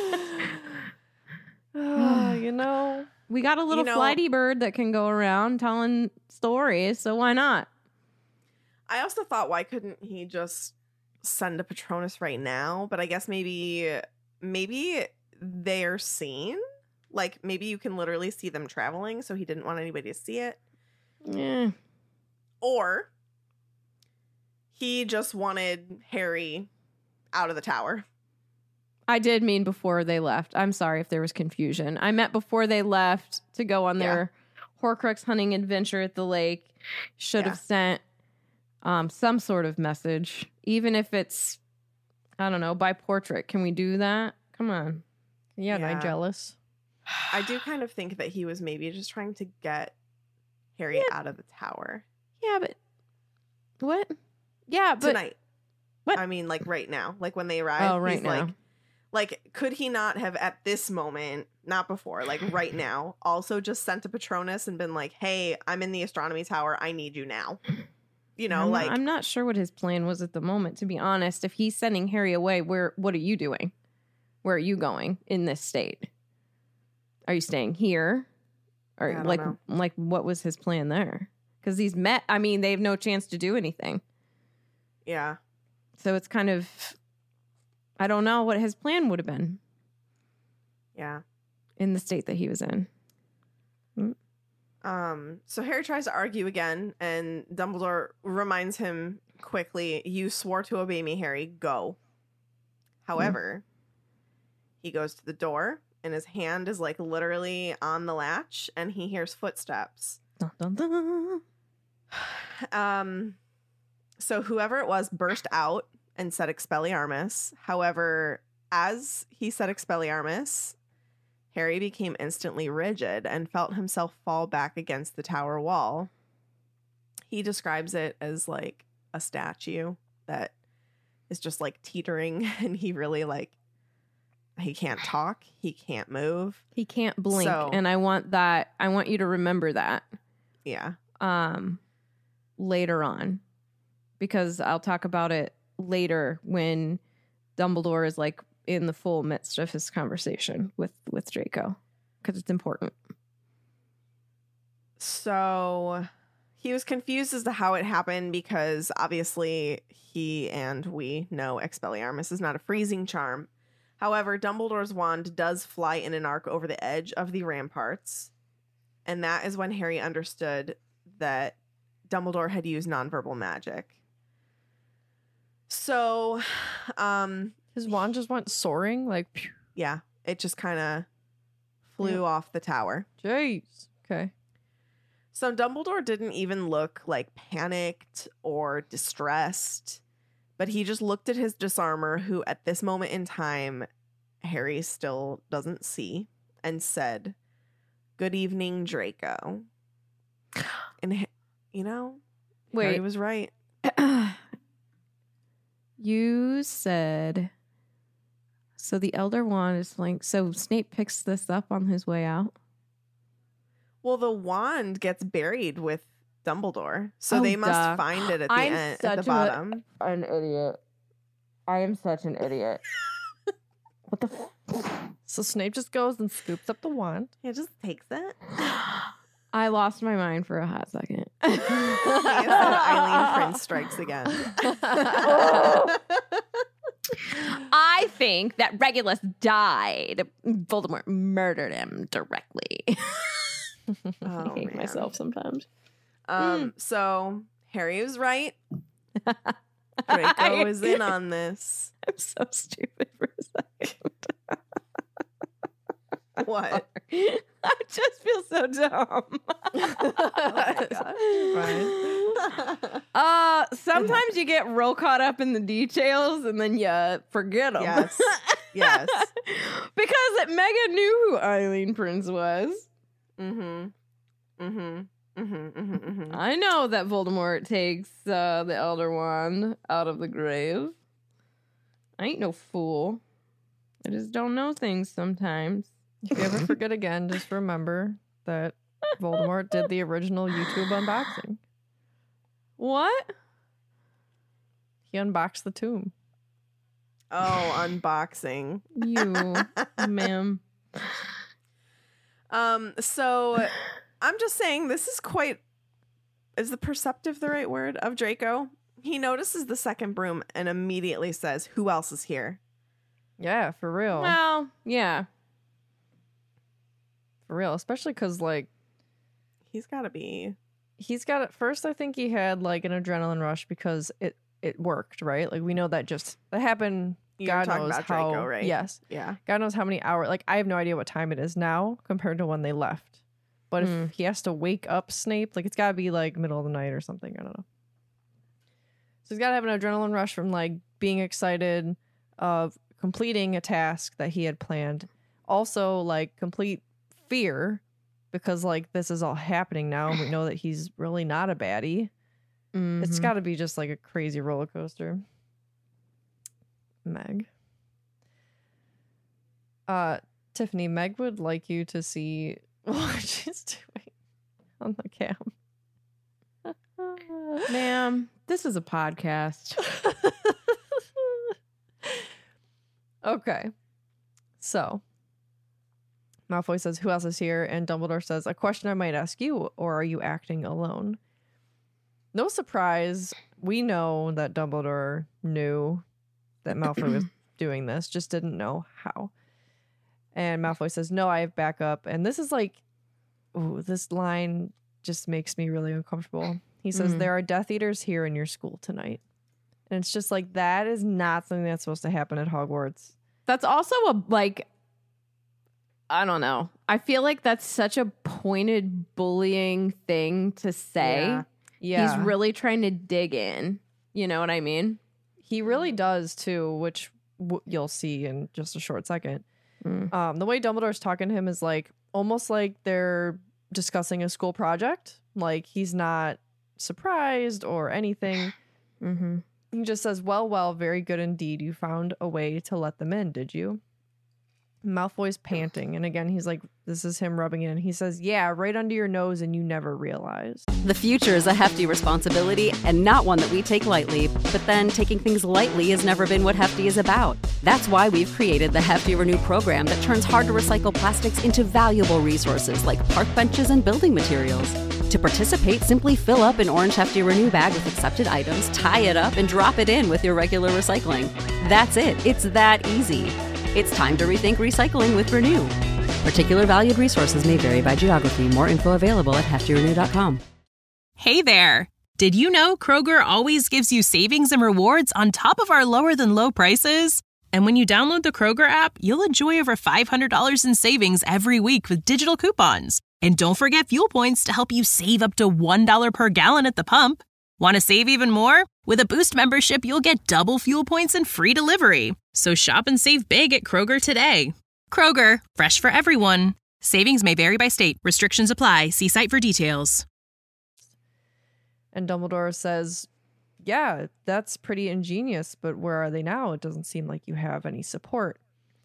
You know, We got a little flighty bird that can go around telling stories, so why not? I also thought, why couldn't he just send a Patronus right now? But I guess maybe they're seen. Like maybe you can literally see them traveling, so he didn't want anybody to see it. Yeah. Or he just wanted Harry out of the tower. I did mean before they left. I'm sorry if there was confusion. I meant before they left to go on their Horcrux hunting adventure at the lake. Should have sent some sort of message, even if it's, I don't know, by portrait. Can we do that? Come on. yeah, am I Yeah. jealous? I do kind of think that he was maybe just trying to get Harry out of the tower Yeah, but what? Yeah, but tonight. what? I mean, like right now, like when they arrive. Oh, right he's now. Like, could he not have at this moment, not before, like right now, also just sent a Patronus and been like, hey, I'm in the astronomy tower. I need you now. You know, I'm not sure what his plan was at the moment, to be honest. If he's sending Harry away, what are you doing? Where are you going in this state? Are you staying here? Or I don't like know. like what was his plan there? Because they have no chance to do anything. Yeah. So it's kind of, I don't know what his plan would have been Yeah. in the state that he was in. So Harry tries to argue again, and Dumbledore reminds him quickly, you swore to obey me, Harry. Go. However, he goes to the door, and his hand is like literally on the latch, and he hears footsteps. Dun, dun, dun. So whoever it was burst out and said Expelliarmus. However, as he said Expelliarmus, Harry became instantly rigid and felt himself fall back against the tower wall. He describes it as like a statue that is just like teetering, and he really like, he can't talk, he can't move. He can't blink, So- and I want you to remember that Yeah. later on, because I'll talk about it later when Dumbledore is like in the full midst of his conversation with Draco, because it's important. So he was confused as to how it happened, because obviously he and we know Expelliarmus is not a freezing charm. However, Dumbledore's wand does fly in an arc over the edge of the ramparts. And that is when Harry understood that Dumbledore had used nonverbal magic. So, His wand just went soaring, like, phew. yeah, it just kind of flew off the tower. Jeez. Okay. So Dumbledore didn't even look like panicked or distressed, but he just looked at his disarmer, who at this moment in time, Harry still doesn't see, and said, "Good evening, Draco." And, you know, Harry Wait. was right. You said, so the Elder Wand is like, so Snape picks this up on his way out? Well, the wand gets buried with Dumbledore, so Oh, they must duh. find it at the I'm end, at such the bottom. An idiot. I am such an idiot. What the So Snape just goes and scoops up the wand. He just takes it. I lost my mind for a hot second. He said, Eileen Prince strikes again. I think that Regulus died. Voldemort murdered him directly. Oh, I hate man. myself sometimes. So Harry was right. Draco is in on this. I'm so stupid for a second. What? I just feel so dumb. Sometimes you get real caught up in the details and then you forget them. Yes. Yes. Because Megan knew who Eileen Prince was. Mm-hmm. Mm-hmm. Mm-hmm. Mm-hmm. Mm-hmm. I know that Voldemort takes the Elder Wand out of the grave. I ain't no fool. I just don't know things sometimes. If you ever forget again, just remember that Voldemort did the original YouTube unboxing. What? He unboxed the tomb. Oh, unboxing. You, ma'am. So I'm just saying this is quite, is the perceptive the right word, of Draco? He notices the second broom and immediately says, "Who else is here?" Yeah, for real. Well, yeah. For real. Especially because, like, He's got to be. he's got at first I think he had like an adrenaline rush because it worked, right? Like we know that happened. You're God talking knows about how, Draco, right? Yes. Yeah. God knows how many hours. Like I have no idea what time it is now compared to when they left. But if he has to wake up Snape, like it's got to be like middle of the night or something. I don't know. So he's got to have an adrenaline rush from like being excited of completing a task that he had planned. Also like complete fear because like this is all happening now and we know that he's really not a baddie. It's got to be just like a crazy roller coaster. Meg. Tiffany, Meg would like you to see what she's doing on the cam. Ma'am, this is a podcast. Okay. So, Malfoy says, "Who else is here?" And Dumbledore says, "A question I might ask you, or are you acting alone?" No surprise. We know that Dumbledore knew that Malfoy was doing this, just didn't know how. And Malfoy says, "No, I have backup." And this is like, ooh, this line just makes me really uncomfortable. He says, "There are Death Eaters here in your school tonight." And it's just like, that is not something that's supposed to happen at Hogwarts. That's also I don't know. I feel like that's such a pointed bullying thing to say. Yeah. He's really trying to dig in. You know what I mean? He really does too, which you'll see in just a short second. The way Dumbledore's talking to him is like almost like they're discussing a school project. Like he's not surprised or anything. He just says, well, very good indeed. You found a way to let them in, did you? Malfoy's panting. And again, he's like, this is him rubbing it in. He says, yeah, right under your nose and you never realized. The future is a hefty responsibility and not one that we take lightly. But then taking things lightly has never been what Hefty is about. That's why we've created the Hefty Renew program that turns hard-to-recycle plastics into valuable resources like park benches and building materials. To participate, simply fill up an orange Hefty Renew bag with accepted items, tie it up, and drop it in with your regular recycling. That's it. It's that easy. It's time to rethink recycling with Renew. Particular valued resources may vary by geography. More info available at heftyrenew.com. Hey there. Did you know Kroger always gives you savings and rewards on top of our lower than low prices? And when you download the Kroger app, you'll enjoy over $500 in savings every week with digital coupons. And don't forget fuel points to help you save up to $1 per gallon at the pump. Want to save even more? With a Boost membership, you'll get double fuel points and free delivery. So shop and save big at Kroger today. Kroger, fresh for everyone. Savings may vary by state. Restrictions apply. See site for details. And Dumbledore says, yeah, that's pretty ingenious, but where are they now? It doesn't seem like you have any support.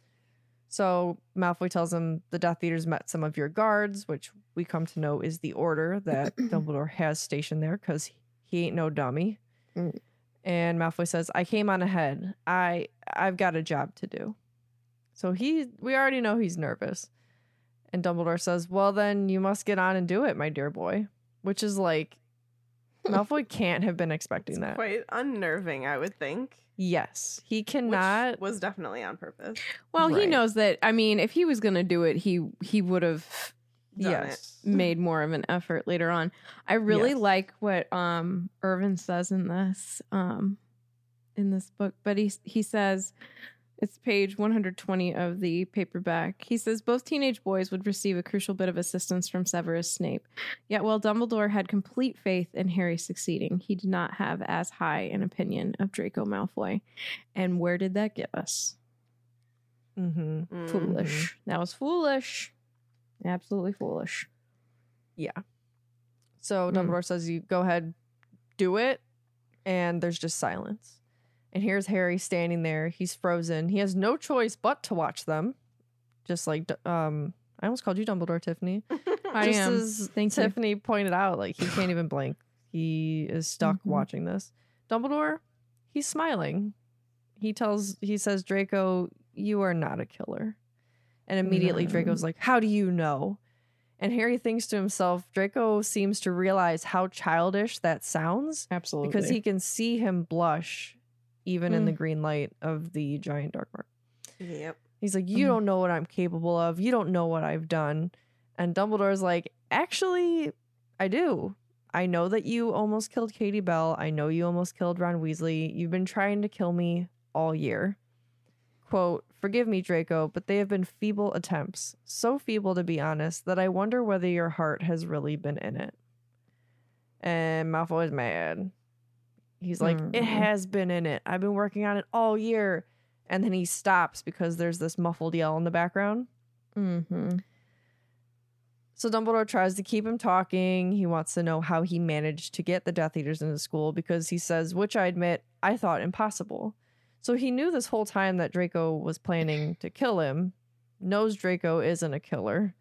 So Malfoy tells him the Death Eaters met some of your guards, which we come to know is the order that Dumbledore has stationed there because he ain't no dummy. And Malfoy says, I came on ahead. I've got a job to do. So we already know he's nervous. And Dumbledore says, well, then you must get on and do it, my dear boy. Which is like, Malfoy can't have been expecting that. Quite unnerving, I would think. Yes. He cannot. Which was definitely on purpose. Well, he Right. knows that. I mean, if he was going to do it, he would have Yes. made more of an effort later on. I really Yes. like what Irvin says in this book, but he says, it's page 120 of the paperback. He says both teenage boys would receive a crucial bit of assistance from Severus Snape. Yet while Dumbledore had complete faith in Harry succeeding, he did not have as high an opinion of Draco Malfoy. And where did that get us? Mm-hmm. Foolish. That was foolish. Absolutely foolish. Yeah. So Dumbledore says, you go ahead, do it. And there's just silence. And here's Harry standing there. He's frozen. He has no choice but to watch them. Just like, I almost called you Dumbledore, Tiffany. I Just am. as Thank you. Tiffany pointed out, like, he can't even blink. He is stuck watching this. Dumbledore, he's smiling. He says, Draco, you are not a killer. And immediately Draco's like, how do you know? And Harry thinks to himself, Draco seems to realize how childish that sounds. Absolutely. Because he can see him blush even in the green light of the giant dark mark. Yep. He's like, you don't know what I'm capable of. You don't know what I've done. And Dumbledore's like, actually, I do. I know that you almost killed Katie Bell. I know you almost killed Ron Weasley. You've been trying to kill me all year. Quote, forgive me, Draco, but they have been feeble attempts. So feeble, to be honest, that I wonder whether your heart has really been in it. And Malfoy's mad. He's like, it has been in it. I've been working on it all year. And then he stops because there's this muffled yell in the background. Mm-hmm. So Dumbledore tries to keep him talking. He wants to know how he managed to get the Death Eaters into school because he says, which I admit, I thought impossible. So he knew this whole time that Draco was planning to kill him, knows Draco isn't a killer.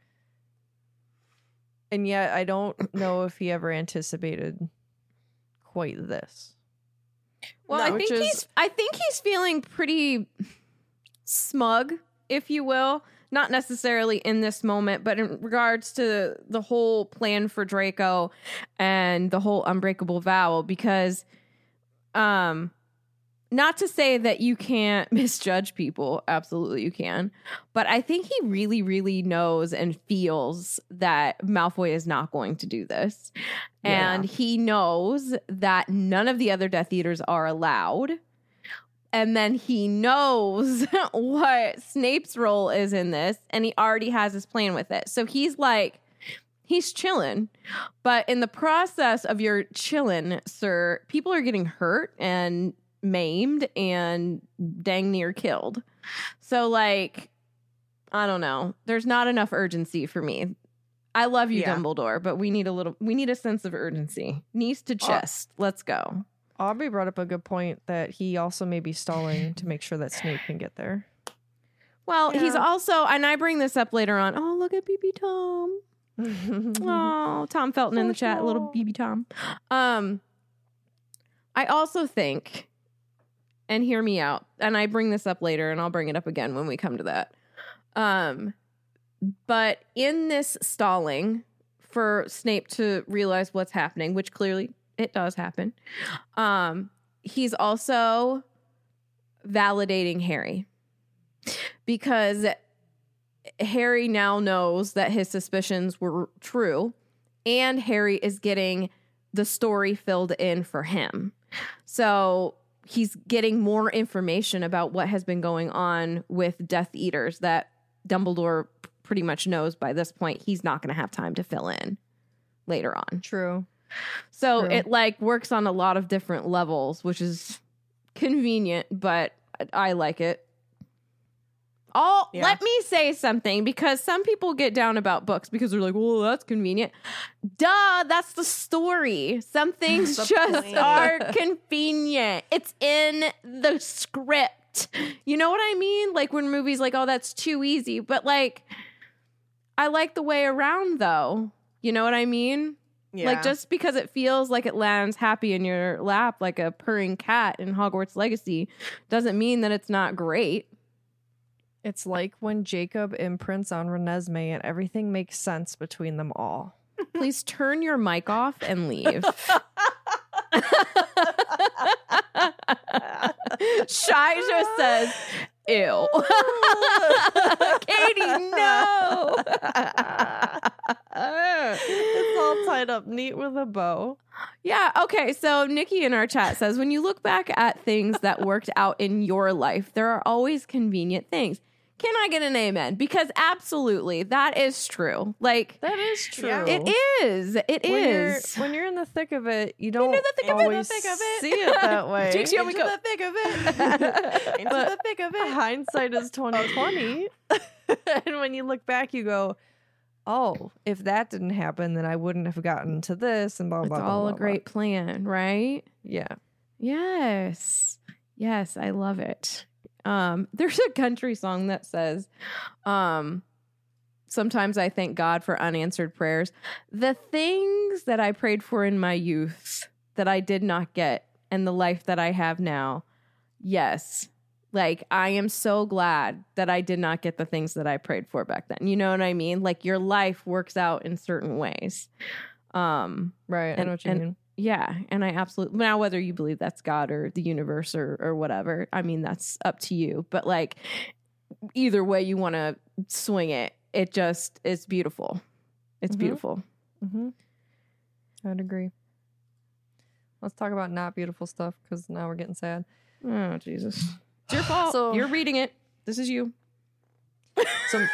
And yet I don't know if he ever anticipated quite this. Well, No, I think he's feeling pretty smug, if you will. Not necessarily in this moment, but in regards to the whole plan for Draco and the whole unbreakable vow, because not to say that you can't misjudge people. Absolutely you can. But I think he really, really knows and feels that Malfoy is not going to do this. Yeah. And he knows that none of the other Death Eaters are allowed. And then he knows what Snape's role is in this. And he already has his plan with it. So he's like, he's chilling. But in the process of your chilling, sir, people are getting hurt and maimed and dang near killed. So like, I don't know. There's not enough urgency for me. I love you, Dumbledore, but we need a sense of urgency. Knees to chest. Let's go. Aubrey brought up a good point that he also may be stalling to make sure that Snape can get there. Well, he's also, and I bring this up later on. Oh, look at BB Tom. Oh, Tom Felton in the chat, little BB Tom. I also think, and hear me out, and I bring this up later, and I'll bring it up again when we come to that. But in this stalling for Snape to realize what's happening, which clearly it does happen, he's also validating Harry. Because Harry now knows that his suspicions were true, and Harry is getting the story filled in for him. So he's getting more information about what has been going on with Death Eaters that Dumbledore pretty much knows by this point he's not going to have time to fill in later on. True. So it like works on a lot of different levels, which is convenient, but I like it. Let me say something, because some people get down about books because they're like, well, that's convenient. Duh, that's the story. Some things just are convenient. It's in the script. You know what I mean? Like when movies like, oh, that's too easy. But like, I like the way around though. You know what I mean? Yeah. Like just because it feels like it lands happy in your lap like a purring cat in Hogwarts Legacy doesn't mean that it's not great. It's like when Jacob imprints on Renesmee and everything makes sense between them all. Please turn your mic off and leave. Shy just says, ew. Katie, no. It's all tied up neat with a bow. Yeah, okay. So Nikki in our chat says, when you look back at things that worked out in your life, there are always convenient things. Can I get an amen? Because absolutely, that is true. Like That is true. Yeah. it is. It is. When you're in the thick of it, you don't the thick of it, always the thick of it. see it that way. Jinx, you Into the thick of it. Into the thick of it. Hindsight is 2020. And when you look back, you go, oh, if that didn't happen, then I wouldn't have gotten to this and blah, blah, It's blah, all blah, a great plan, right? Yeah. Yes. Yes, I love it. There's a country song that says, sometimes I thank God for unanswered prayers. The things that I prayed for in my youth that I did not get and the life that I have now. Yes. Like, I am so glad that I did not get the things that I prayed for back then. You know what I mean? Like, your life works out in certain ways. Right. I know what you mean. Yeah, and I absolutely, now whether you believe that's God or the universe or whatever, I mean, that's up to you. But like, either way you want to swing it, it's beautiful. It's beautiful. Mm-hmm. I'd agree. Let's talk about not beautiful stuff, because now we're getting sad. Oh, Jesus. It's your fault. So- You're reading it. This is you. So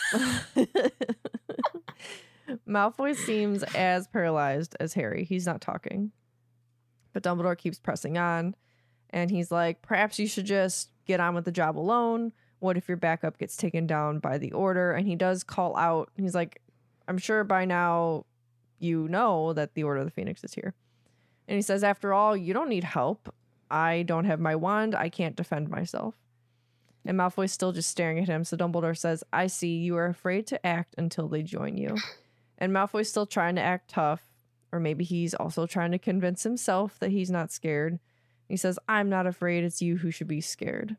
Malfoy seems as paralyzed as Harry. He's not talking. But Dumbledore keeps pressing on. And he's like, perhaps you should just get on with the job alone. What if your backup gets taken down by the Order? And he does call out. He's like, I'm sure by now you know that the Order of the Phoenix is here. And he says, after all, you don't need help. I don't have my wand. I can't defend myself. And Malfoy's still just staring at him. So Dumbledore says, I see you are afraid to act until they join you. And Malfoy's still trying to act tough. Or maybe he's also trying to convince himself that he's not scared. He says, I'm not afraid. It's you who should be scared.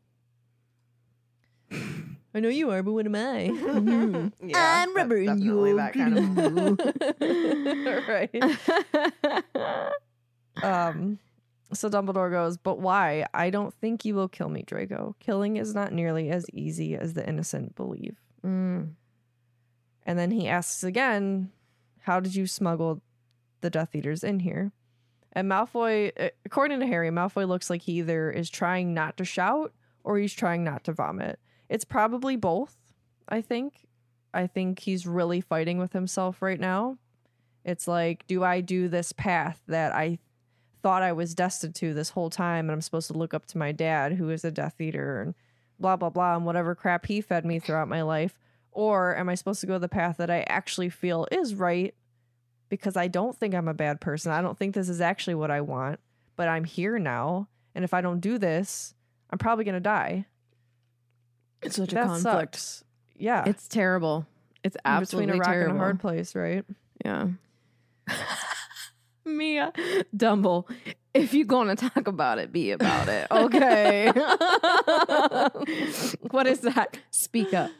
I know you are, but what am I? Yeah, I'm rubber and definitely you're that kind of Right. So Dumbledore goes, but why? I don't think you will kill me, Draco. Killing is not nearly as easy as the innocent believe. And then he asks again, how did you smuggle the Death Eaters in here? And Malfoy, according to Harry, Malfoy looks like he either is trying not to shout or he's trying not to vomit. It's probably both, I think. I think he's really fighting with himself right now. It's like, do I do this path that I thought I was destined to this whole time, and I'm supposed to look up to my dad, who is a Death Eater, and blah, blah, blah, and whatever crap he fed me throughout my life? Or am I supposed to go the path that I actually feel is right, because I don't think I'm a bad person. I don't think this is actually what I want, but I'm here now, and if I don't do this, I'm probably going to die. It's such a That conflict. sucks. Yeah. It's terrible. It's absolutely between a rock terrible. and a hard place, right? Yeah. Mia, Dumble, if you're going to talk about it, be about it. Okay. What is that? Speak up.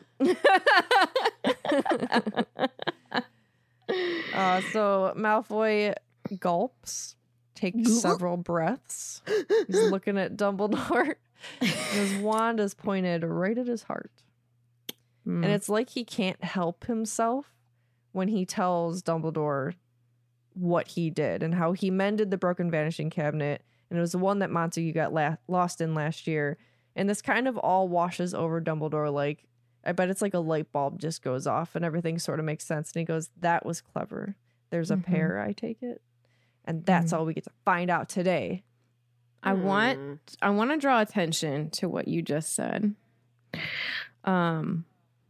So Malfoy gulps, takes several breaths. He's looking at Dumbledore. His wand is pointed right at his heart. And it's like he can't help himself when he tells Dumbledore what he did and how he mended the broken vanishing cabinet. And it was the one that Montague got lost in last year. And this kind of all washes over Dumbledore. Like, I bet it's like a light bulb just goes off and everything sort of makes sense. And he goes, that was clever. There's a pair, I take it. And that's all we get to find out today. I want to draw attention to what you just said. That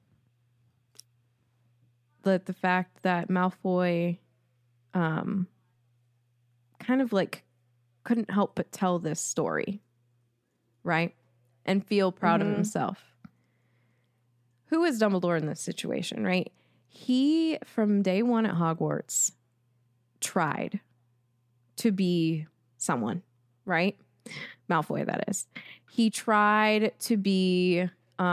the fact that Malfoy kind of like couldn't help but tell this story, right? And feel proud of himself. Who is Dumbledore in this situation, right? He, from day one at Hogwarts, tried to be someone, right? Malfoy, that is. He tried to be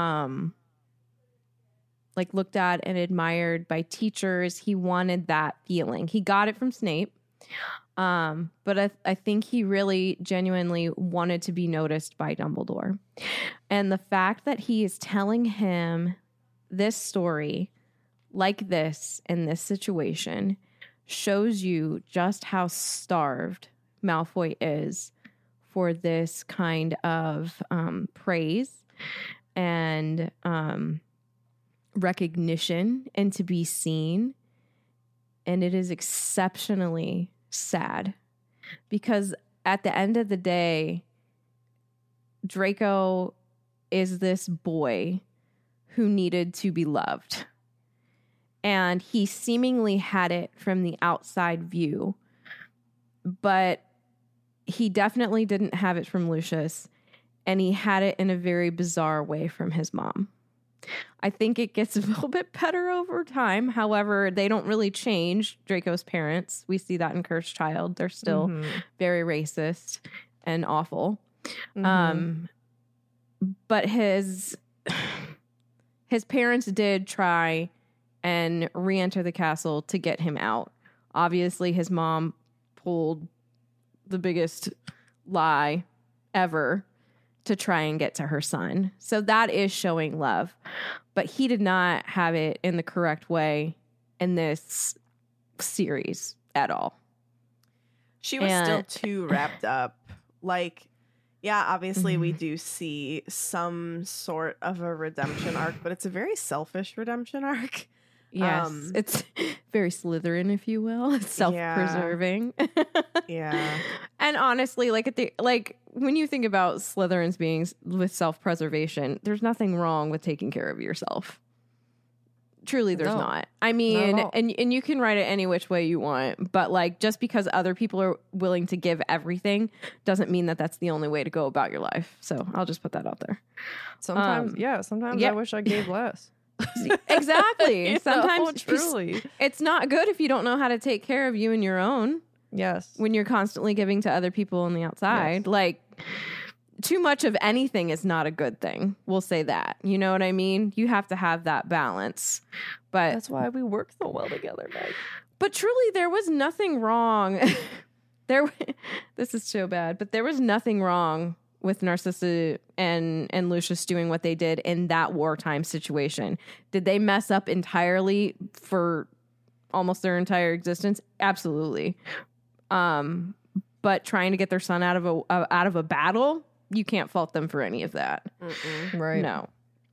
like looked at and admired by teachers. He wanted that feeling. He got it from Snape. But I think he really genuinely wanted to be noticed by Dumbledore. And the fact that he is telling him this story like this in this situation shows you just how starved Malfoy is for this kind of praise and recognition and to be seen. And it is exceptionally sad because at the end of the day, Draco is this boy who needed to be loved. And he seemingly had it from the outside view, but he definitely didn't have it from Lucius, and he had it in a very bizarre way from his mom. I think it gets a little bit better over time. However, they don't really change Draco's parents. We see that in Cursed Child. They're still very racist and awful. But his parents did try and re-enter the castle to get him out. Obviously, his mom pulled the biggest lie ever to try and get to her son. So that is showing love. But he did not have it in the correct way in this series at all. She was still too wrapped up. Like, yeah, obviously we do see some sort of a redemption arc, but it's a very selfish redemption arc. Yes, it's very Slytherin, if you will. It's self-preserving. Yeah. And honestly, like when you think about Slytherins being with self-preservation, there's nothing wrong with taking care of yourself. Truly, there's not. I mean, and you can write it any which way you want, but like just because other people are willing to give everything doesn't mean that that's the only way to go about your life. So I'll just put that out there. Sometimes, sometimes I wish I gave less. Exactly. Sometimes truly, it's not good if you don't know how to take care of you and your own. Yes. When you're constantly giving to other people on the outside. Yes. Like, too much of anything is not a good thing. We'll say that. You know what I mean? You have to have that balance. But that's why we work so well together, Meg. But truly, there was nothing wrong. This is so bad, but there was nothing wrong with Narcissa and Lucius doing what they did in that wartime situation. Did they mess up entirely for almost their entire existence? Absolutely. But trying to get their son out of a battle, you can't fault them for any of that. Right. No.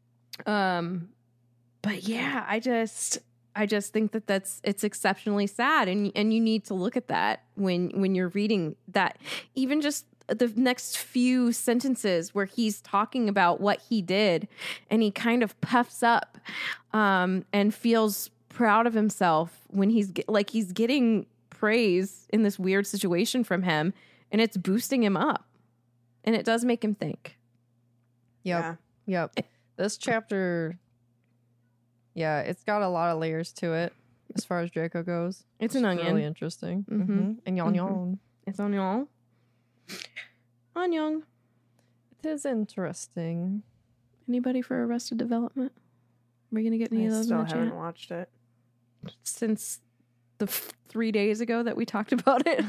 But yeah, I just think that it's exceptionally sad, and you need to look at that when you're reading that. Even just the next few sentences where he's talking about what he did, and he kind of puffs up and feels proud of himself when he's getting praise in this weird situation from him, and it's boosting him up, and it does make him think. Yep. This chapter, it's got a lot of layers to it as far as Draco goes. It's an onion. Really interesting. And yon. It's onion. Onion. It is interesting. Anybody for Arrested Development? Are we gonna get any of those? I still haven't watched it since the 3 days ago that we talked about it.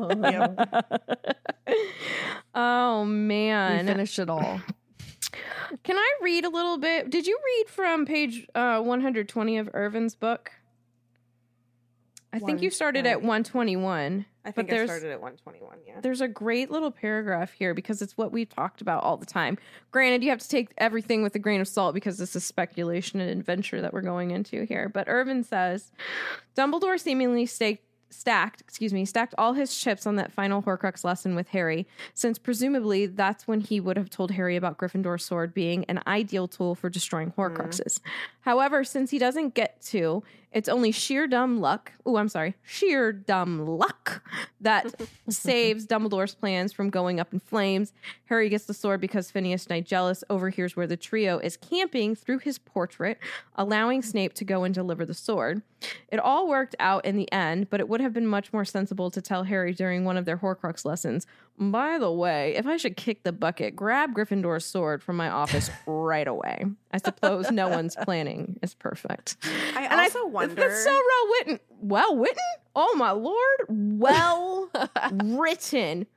Oh man, we finished it all. Can I read a little bit? Did you read from page 120 of Irvin's book? I think you started at 121. I think I started at 121, yeah. There's a great little paragraph here because it's what we've talked about all the time. Granted, you have to take everything with a grain of salt because this is speculation and adventure that we're going into here. But Irvin says, Dumbledore seemingly stacked all his chips on that final Horcrux lesson with Harry, since presumably that's when he would have told Harry about Gryffindor's sword being an ideal tool for destroying Horcruxes. However, since he doesn't get to, it's only sheer dumb luck that saves Dumbledore's plans from going up in flames. Harry gets the sword because Phineas Nigellus overhears where the trio is camping through his portrait, allowing Snape to go and deliver the sword. It all worked out in the end, but it would have been much more sensible to tell Harry during one of their Horcrux lessons, by the way, if I should kick the bucket, grab Gryffindor's sword from my office right away. I suppose no one's planning is perfect. I also wonder... That's so well written. Oh, my Lord. Well written.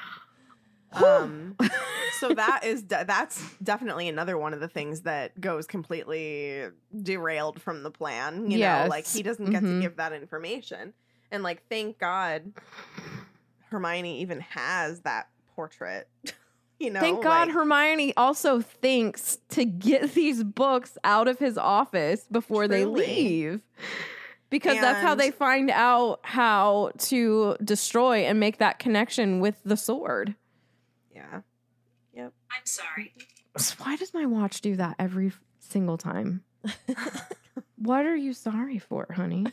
So that's definitely another one of the things that goes completely derailed from the plan. You know, like he doesn't get to give that information. And like, thank God Hermione even has that portrait. You know, thank God Hermione also thinks to get these books out of his office before they leave. Because that's how they find out how to destroy and make that connection with the sword. Yeah. Yep. I'm sorry. Why does my watch do that every single time? What are you sorry for, honey?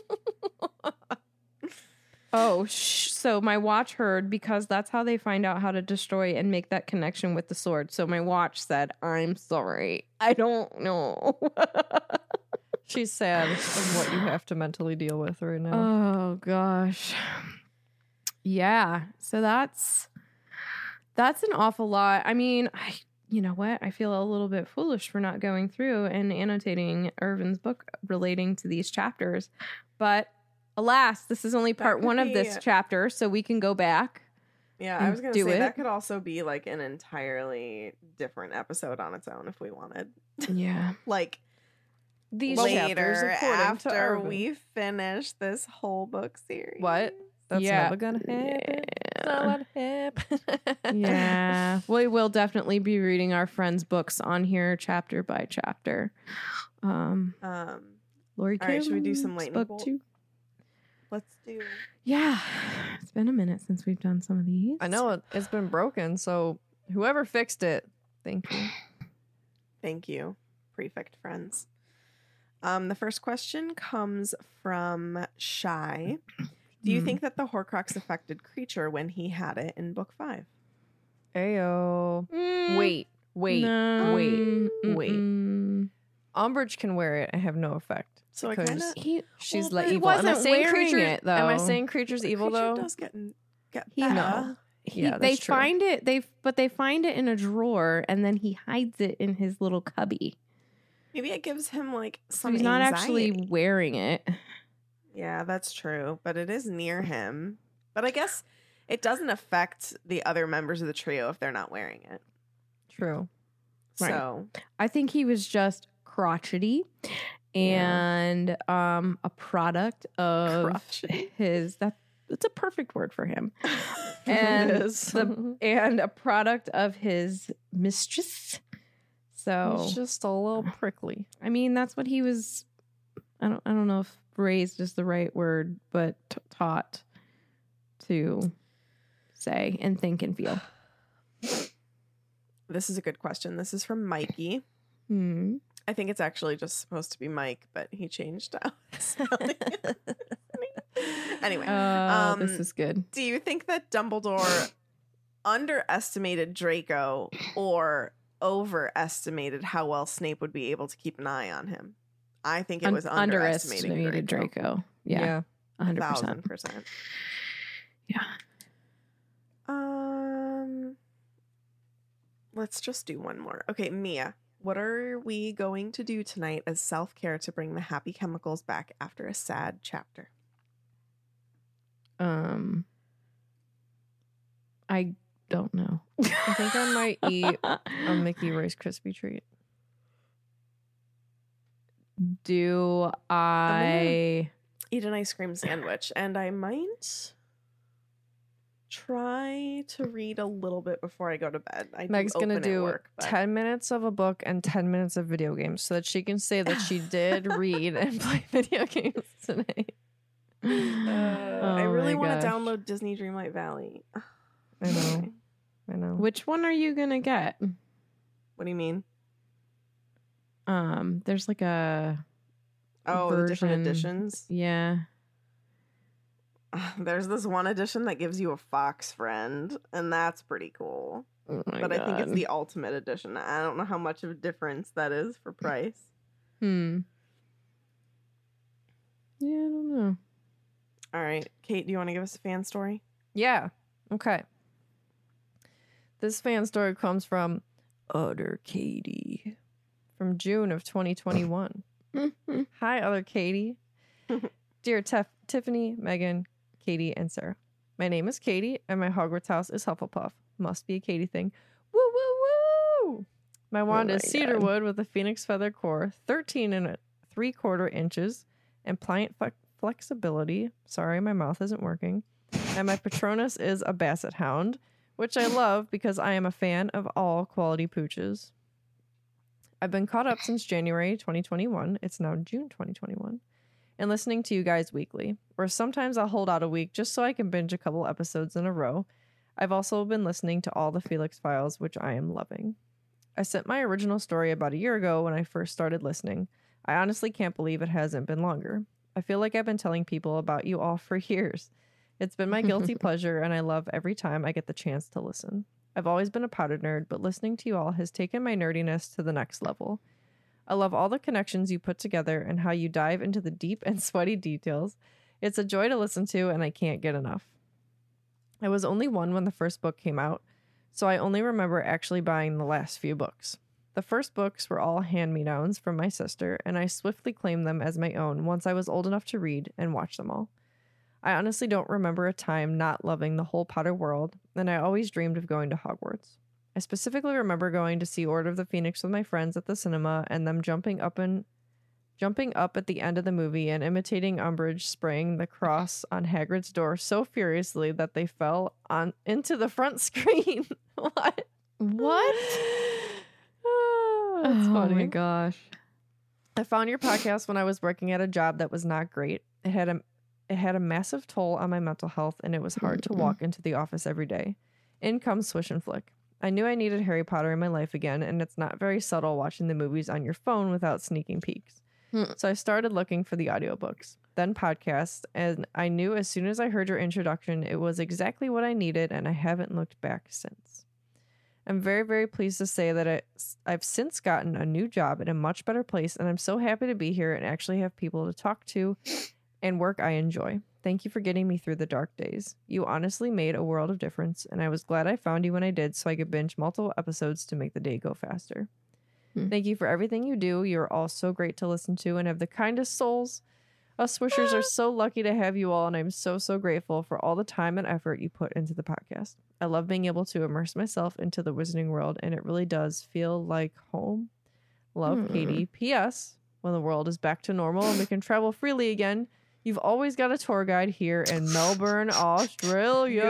So my watch heard because that's how they find out how to destroy and make that connection with the sword. So my watch said, I'm sorry. I don't know. She's sad of what you have to mentally deal with right now. Oh, gosh. Yeah. So that's an awful lot. I mean, you know what? I feel a little bit foolish for not going through and annotating Irvin's book relating to these chapters. But alas, this is only part one of this chapter, so we can go back. Yeah, I was going to say that could also be like an entirely different episode on its own if we wanted. Yeah. Like these later chapters after we finish this whole book series. What? That's never gonna happen. It's not gonna happen. Yeah. We will definitely be reading our friends' books on here chapter by chapter. Laurie all right, should we do some lightning bolt? Too? Let's do. Yeah. It's been a minute since we've done some of these. I know it's been broken, so whoever fixed it, thank you. Thank you, prefect friends. The first question comes from Shy. Do you think that the Horcrux affected Creature when he had it in book 5? Ayo. Wait. Umbridge can wear it and have no effect. So I kind of... She's well, like he evil. Am I wasn't saying wearing creature? it, though. Am I saying Creature's evil Creature though? does get He better. no. Yeah, they that's true. find it. They find it in a drawer, and then he hides it in his little cubby. Maybe it gives him like So some he's not anxiety. actually wearing it. Yeah, that's true, but it is near him. But I guess it doesn't affect the other members of the trio if they're not wearing it. True. So I think he was just crotchety and a product of his that's a perfect word for him. And and a product of his mistress. So He's just a little prickly. I mean, that's what he was. I don't know if raised is the right word, but taught to say and think and feel. this is a good question. This is from Mikey. I think it's actually just supposed to be Mike, but he changed out his spelling. Anyway, this is good. do you think that Dumbledore underestimated Draco or overestimated how well Snape would be able to keep an eye on him? I think it was underestimating Draco. Yeah. 100%. 1,000%. Yeah. Let's just do one more. Okay, Mia, what are we going to do tonight as self-care to bring the happy chemicals back after a sad chapter? I don't know. I think I might eat a Mickey Rice Krispie treat. Do I? eat an ice cream sandwich, and I might try to read a little bit before I go to bed. Meg's going to do 10 minutes of a book and 10 minutes of video games so that she can say that she did read and play video games tonight. I really want to download Disney Dreamlight Valley. I know. Which one are you going to get? What do you mean? There's like a the different editions. Yeah. There's this one edition that gives you a fox friend, and that's pretty cool. Oh my but God. I think it's the ultimate edition. I don't know how much of a difference that is for price. Yeah, I don't know. All right, Kate, do you want to give us a fan story? Yeah. Okay. This fan story comes from Other Katie from June of 2021. Hi, Other Katie. Dear Tiffany, Megan, Katie, and Sarah. My name is Katie, and my Hogwarts house is Hufflepuff. Must be a Katie thing. Woo, woo, woo! My wand is cedarwood with a phoenix feather core, 13 3/4 inches, and pliant flexibility. Sorry, my mouth isn't working. And my Patronus is a basset hound, which I love because I am a fan of all quality pooches. I've been caught up since January 2021. It's now June 2021. And listening to you guys weekly, or sometimes I'll hold out a week just so I can binge a couple episodes in a row. I've also been listening to all the Felix Files, which I am loving. I sent my original story about a year ago when I first started listening. I honestly can't believe it hasn't been longer. I feel like I've been telling people about you all for years. It's been my guilty pleasure, and I love every time I get the chance to listen. I've always been a Potter nerd, but listening to you all has taken my nerdiness to the next level. I love all the connections you put together and how you dive into the deep and sweaty details. It's a joy to listen to, and I can't get enough. I was only one when the first book came out, so I only remember actually buying the last few books. The first books were all hand-me-downs from my sister, and I swiftly claimed them as my own once I was old enough to read and watch them all. I honestly don't remember a time not loving the whole Potter world, and I always dreamed of going to Hogwarts. I specifically remember going to see Order of the Phoenix with my friends at the cinema and them jumping up at the end of the movie and imitating Umbridge spraying the cross on Hagrid's door so furiously that they fell into the front screen. What? That's funny. Oh my gosh. I found your podcast when I was working at a job that was not great. It had a massive toll on my mental health, and it was hard to walk into the office every day. In comes Swish and Flick. I knew I needed Harry Potter in my life again, and it's not very subtle watching the movies on your phone without sneaking peeks. So I started looking for the audiobooks, then podcasts, and I knew as soon as I heard your introduction, it was exactly what I needed, and I haven't looked back since. I'm very, very pleased to say that I've since gotten a new job in a much better place, and I'm so happy to be here and actually have people to talk to and work I enjoy. Thank you for getting me through the dark days. You honestly made a world of difference, and I was glad I found you when I did so I could binge multiple episodes to make the day go faster. Thank you for everything you do. You're all so great to listen to and have the kindest souls. Us Swishers are so lucky to have you all, and I'm so, so grateful for all the time and effort you put into the podcast. I love being able to immerse myself into the Wizarding world, and it really does feel like home. Love, Katie. P.S. When the world is back to normal and we can travel freely again, you've always got a tour guide here in Melbourne, Australia.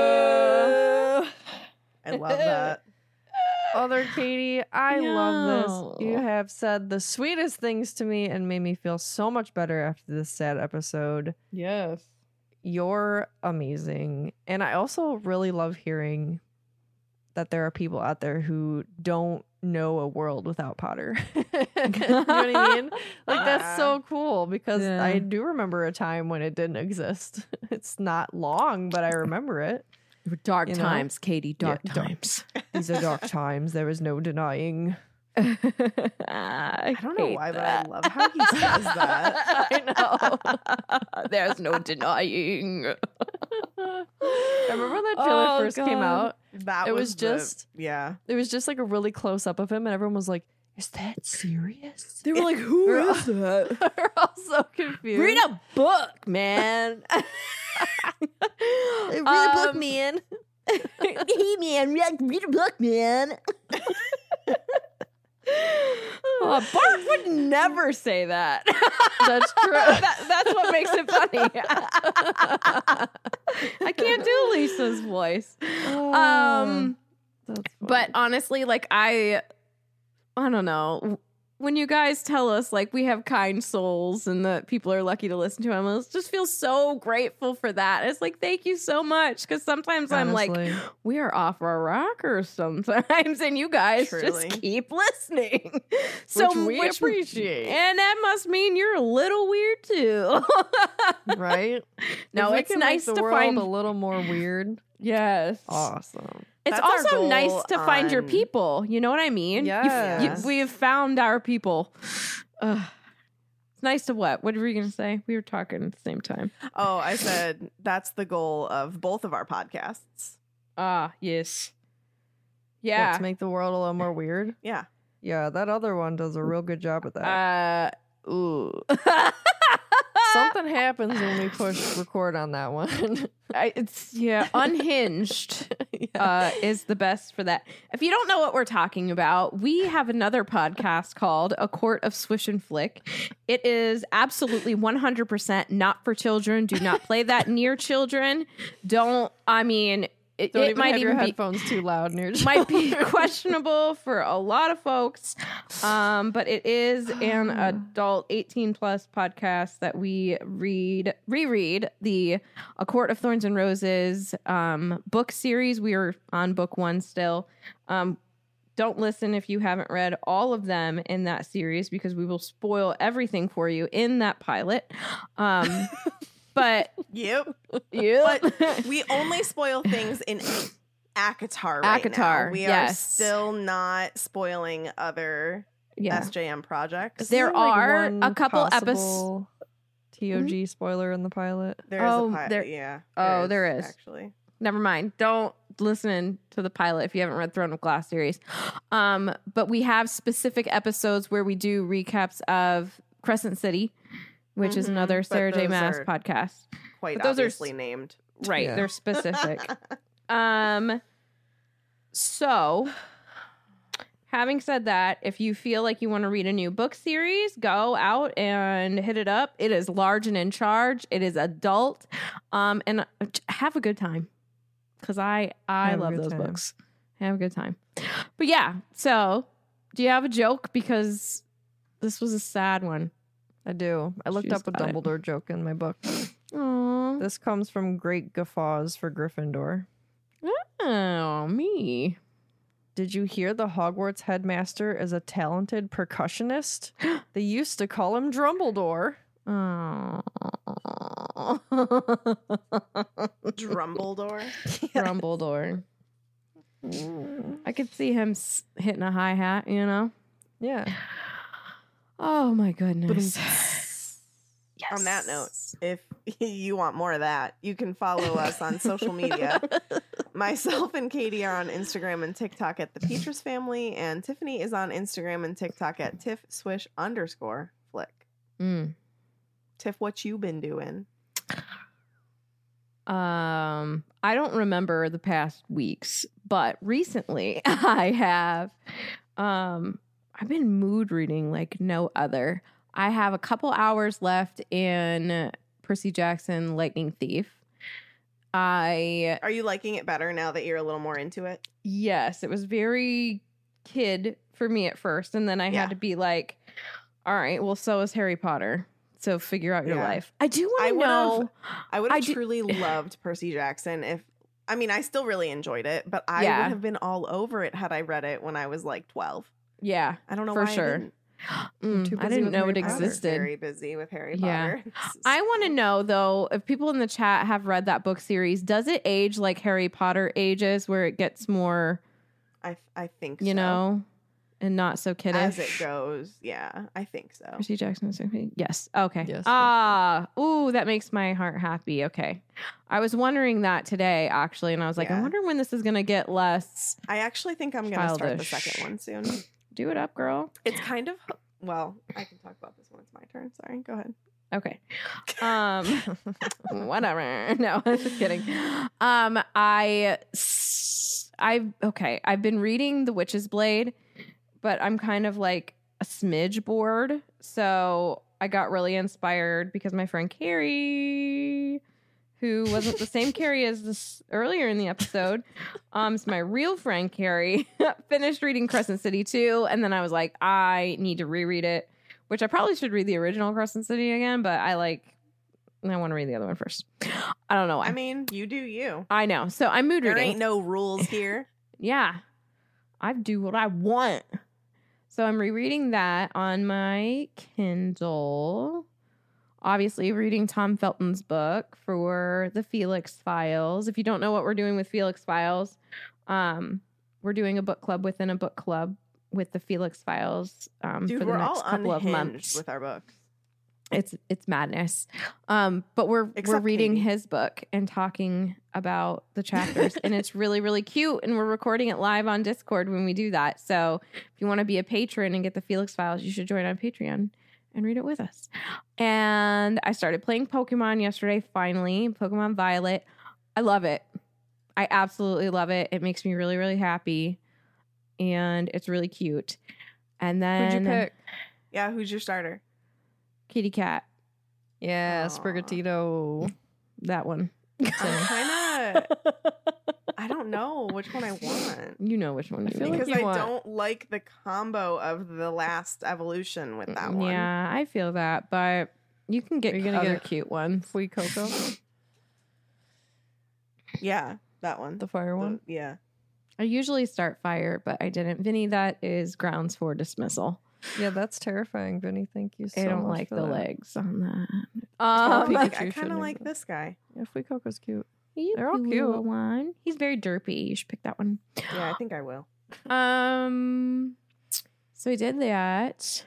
I love that. Other Katie, I love this. You have said the sweetest things to me and made me feel so much better after this sad episode. Yes. You're amazing. And I also really love hearing that there are people out there who don't know a world without Potter. You know what I mean? Like, that's so cool because I do remember a time when it didn't exist. It's not long, but I remember it. Dark times, Katie. Dark times. These are dark times. There is no denying. I don't know why, but I love how he says that. I know. There's no denying. I remember when that trailer first came out. That It was was just It It was just like a really close up of him, and everyone was like, "Is that serious?" They were like, "Who is that?" We're all so confused. Read a book, man. Read a book, man. Hey, man, read a book, man. Bart would never say that. That's true. That's what makes it funny. I can't do Lisa's voice. But honestly, like I don't know. When you guys tell us like we have kind souls and that people are lucky to listen to them, I just feel so grateful for that. It's like, thank you so much. Because sometimes I'm like, we are off our rockers sometimes, and you guys Truly. just keep listening. So we appreciate. and that must mean you're a little weird too, Right? No, If we it's can make nice the to world find a little more weird. Yes. Awesome. It's That's our also goal nice to find your on- people. You know what I mean? Yes. We have found our people. It's nice to what? What were you going to say? We were talking at the same time. Oh, I said that's the goal of both of our podcasts. Ah, yes. What, Yeah. to make the world a little more weird? Yeah. Yeah, that other one does a real good job at that. Ooh. Something happens when we push record on that one. Unhinged is the best for that. If you don't know what we're talking about, we have another podcast called A Court of Swish and Flick. It is absolutely 100% not for children. Do not play that near children. It Don't even might have your even be headphones too loud near your might be questionable for a lot of folks, but it is an adult 18 plus podcast that we reread the A Court of Thorns and Roses book series. We are on book 1 still. Don't listen if you haven't read all of them in that series, because we will spoil everything for you in that pilot. But Yep. yeah, But we only spoil things in ACOTAR right ACOTAR, now. We yes. are still not spoiling other yeah. SJM projects. There are one a couple possible TOG spoiler in the pilot. There's Oh, a pilot, there- yeah. oh, there is. Actually. Never mind. Don't listen to the pilot if you haven't read Throne of Glass series. But we have specific episodes where we do recaps of Crescent City, which is another but Sarah J. those Maas are podcast. Quite But those are obviously named. Right. Yeah. They're specific. So having said that, if you feel like you want to read a new book series, go out and hit it up. It is large and in charge. It is adult. And have a good time. Because I Have a love good those time. books. Have a good time. But yeah, so do you have a joke? Because this was a sad one. I do. I looked She's up a got it. Dumbledore joke in my book. Aww. This comes from Great Guffaws for Gryffindor. Oh, me. Did you hear the Hogwarts headmaster is a talented percussionist? They used to call him Drumbledore. Oh. Drumbledore. Dumbledore. I could see him hitting a hi-hat, you know? Yeah. Oh, my goodness. On that note, if you want more of that, you can follow us on social media. Myself and Katie are on Instagram and TikTok at the Petrus Family, and Tiffany is on Instagram and TikTok at TiffSwish_flick. Tiff, what you been doing? I don't remember the past weeks, but recently I have I've been mood reading like no other. I have a couple hours left in Percy Jackson Lightning Thief. Are you liking it better now that you're a little more into it? Yes, it was very kid for me at first, and then I Yeah. had to be like, all right, well, so is Harry Potter. So figure out your Yeah. life. I do want I to would've- know. I would I have do- truly loved Percy Jackson if, I mean, I still really enjoyed it, but I Yeah. would have been all over it had I read it when I was like 12. Yeah, I don't know for why sure. I didn't. too I busy didn't with know Harry it Potter. I was existed. very busy with Harry Yeah. Potter. I want to know though, if people in the chat have read that book series, does it age like Harry Potter ages, where it gets more, I think you so. know, and not so kiddish? As it goes. Yeah, I think so. Percy Jackson is okay. Yes. Okay. Yes. Ooh, that makes my heart happy. Okay. I was wondering that today, actually, and I was like, I Yeah. wonder when this is going to get less. I actually think I'm going to start the Childish. second one soon. Do it up, girl. It's kind of, well, I can talk about this when it's my turn. Sorry, go ahead. Okay. Whatever. No, just kidding. I've been reading The Witch's Blade, but I'm kind of like a smidge bored. So I got really inspired because my friend Carrie, who wasn't the same Carrie as this earlier in the episode, it's my real friend Carrie, finished reading Crescent City 2. And then I was like, I need to reread it, which I probably should read the original Crescent City again, but I want to read the other one first. I don't know why. I mean, you do you. I know. So I'm mood There reading. ain't no rules here. Yeah. I do what I want. So I'm rereading that on my Kindle. Obviously, reading Tom Felton's book for the Felix Files. If you don't know what we're doing with Felix Files, we're doing a book club within a book club with the Felix Files Dude, for the we're next all couple of unhinged months. with our books. It's madness. But we're Except reading Katie. his book and talking about the chapters, and it's really, really cute. And we're recording it live on Discord when we do that. So if you want to be a patron and get the Felix Files, you should join on Patreon and read it with us. And I started playing Pokemon yesterday, finally. Pokemon Violet. I love it. I absolutely love it. It makes me really, really happy. And it's really cute. And then Who'd you pick? Yeah, who's your starter? Kitty Cat. Yeah, Aw. Sprigatito. That one. I'm kind of. I don't know which one I want. You know which one. I you feel like. Because like you I want- don't like the combo of the last evolution with that one. Yeah, I feel that, but you can get Are you gonna other get cute ones. Fui Coco, Yeah, that one. the fire one. Yeah. I usually start fire, but I didn't. Vinny, that is grounds for dismissal. Yeah, that's terrifying, Vinny. Thank you so I much. don't like for the that. legs on that. Oh, I Pikachu kind shouldn't of like have- this guy. Yeah, Fui Coco's cute. You They're all little cute. one. He's very derpy. You should pick that one. Yeah, I think I will. So I did that.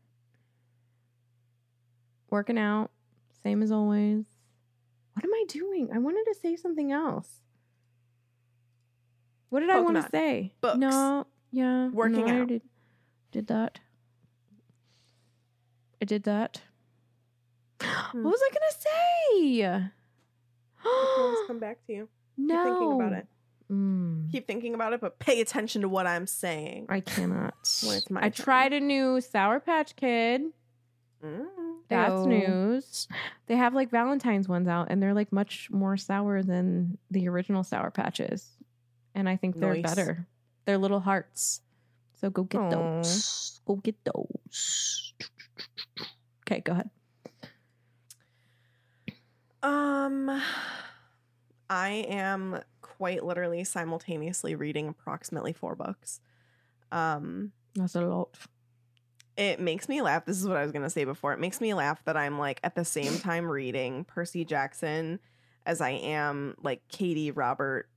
Working out, same as always. What am I doing? I wanted to say something else. What did I want to Pokemon. say? Books. No, yeah, Working no, I out. did that. I did that. Hmm. What was I gonna say? I can always come back to you. No, Keep thinking about it. Mm, Keep thinking about it, but pay attention to what I'm saying. I cannot. When it's my I turn. tried a new Sour Patch Kid. Mm. That's Ew. news. They have like Valentine's ones out, and they're like much more sour than the original Sour Patches. And I think they're Nice. better. They're little hearts. So go get Aw. those. Go get those. Okay, go ahead. I am quite literally simultaneously reading approximately 4 books. That's a lot. It makes me laugh. This is what I was going to say before. It makes me laugh that I'm like at the same time reading Percy Jackson as I am like Katie Robert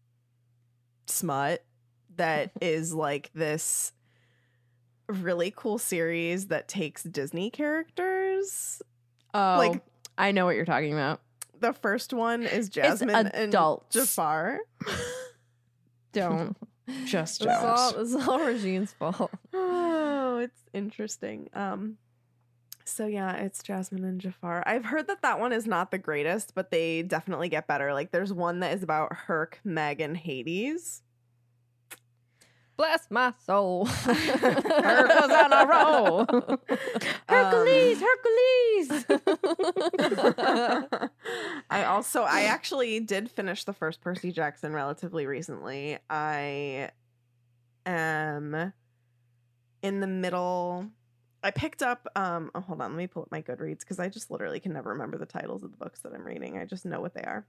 smut that is like this really cool series that takes Disney characters. Oh, Like- I know what you're talking about. The first one is Jasmine and adults. Jafar. Don't just This is all, don't. this is all Regine's fault. Oh, it's interesting. So yeah, it's Jasmine and Jafar. I've heard that one is not the greatest, but they definitely get better. Like there's one that is about Herc, Meg, and Hades. Bless my soul. Hercules on a roll. Hercules, Hercules. I actually did finish the first Percy Jackson relatively recently. I am in the middle. I picked up hold on, let me pull up my Goodreads because I just literally can never remember the titles of the books that I'm reading. I just know what they are.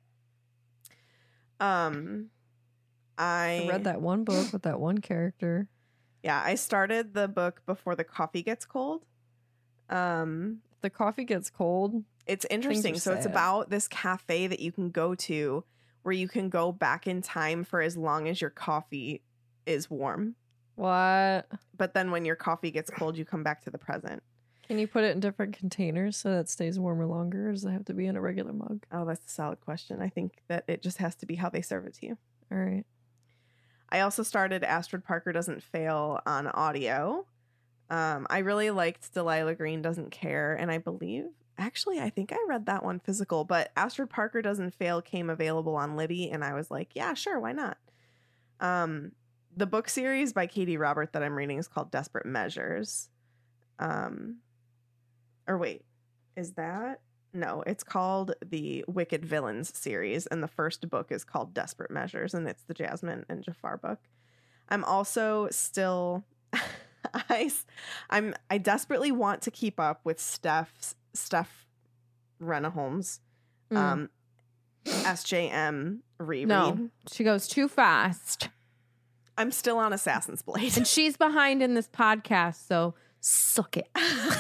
I read that one book with that one character. Yeah, I started the book Before the Coffee Gets Cold. The coffee gets cold. It's interesting. are So it's sad. about this cafe that you can go to where you can go back in time for as long as your coffee is warm. What? But then when your coffee gets cold, you come back to the present. Can you put it in different containers so that it stays warmer longer, or does it have to be in a regular mug? Oh, that's a solid question. I think that it just has to be how they serve it to you. All right. I also started Astrid Parker Doesn't Fail on audio. I really liked Delilah Green Doesn't Care, and I think I read that one physical, but Astrid Parker Doesn't Fail came available on Libby, and I was like, yeah, sure, why not? The book series by Katie Robert that I'm reading is called Desperate Measures. Or wait, is that? No, it's called the Wicked Villains series, and the first book is called Desperate Measures, and it's the Jasmine and Jafar book. I'm also still, I desperately want to keep up with Steph Renaholm's SJM reread. No, she goes too fast. I'm still on Assassin's Blade. And she's behind in this podcast, so suck it.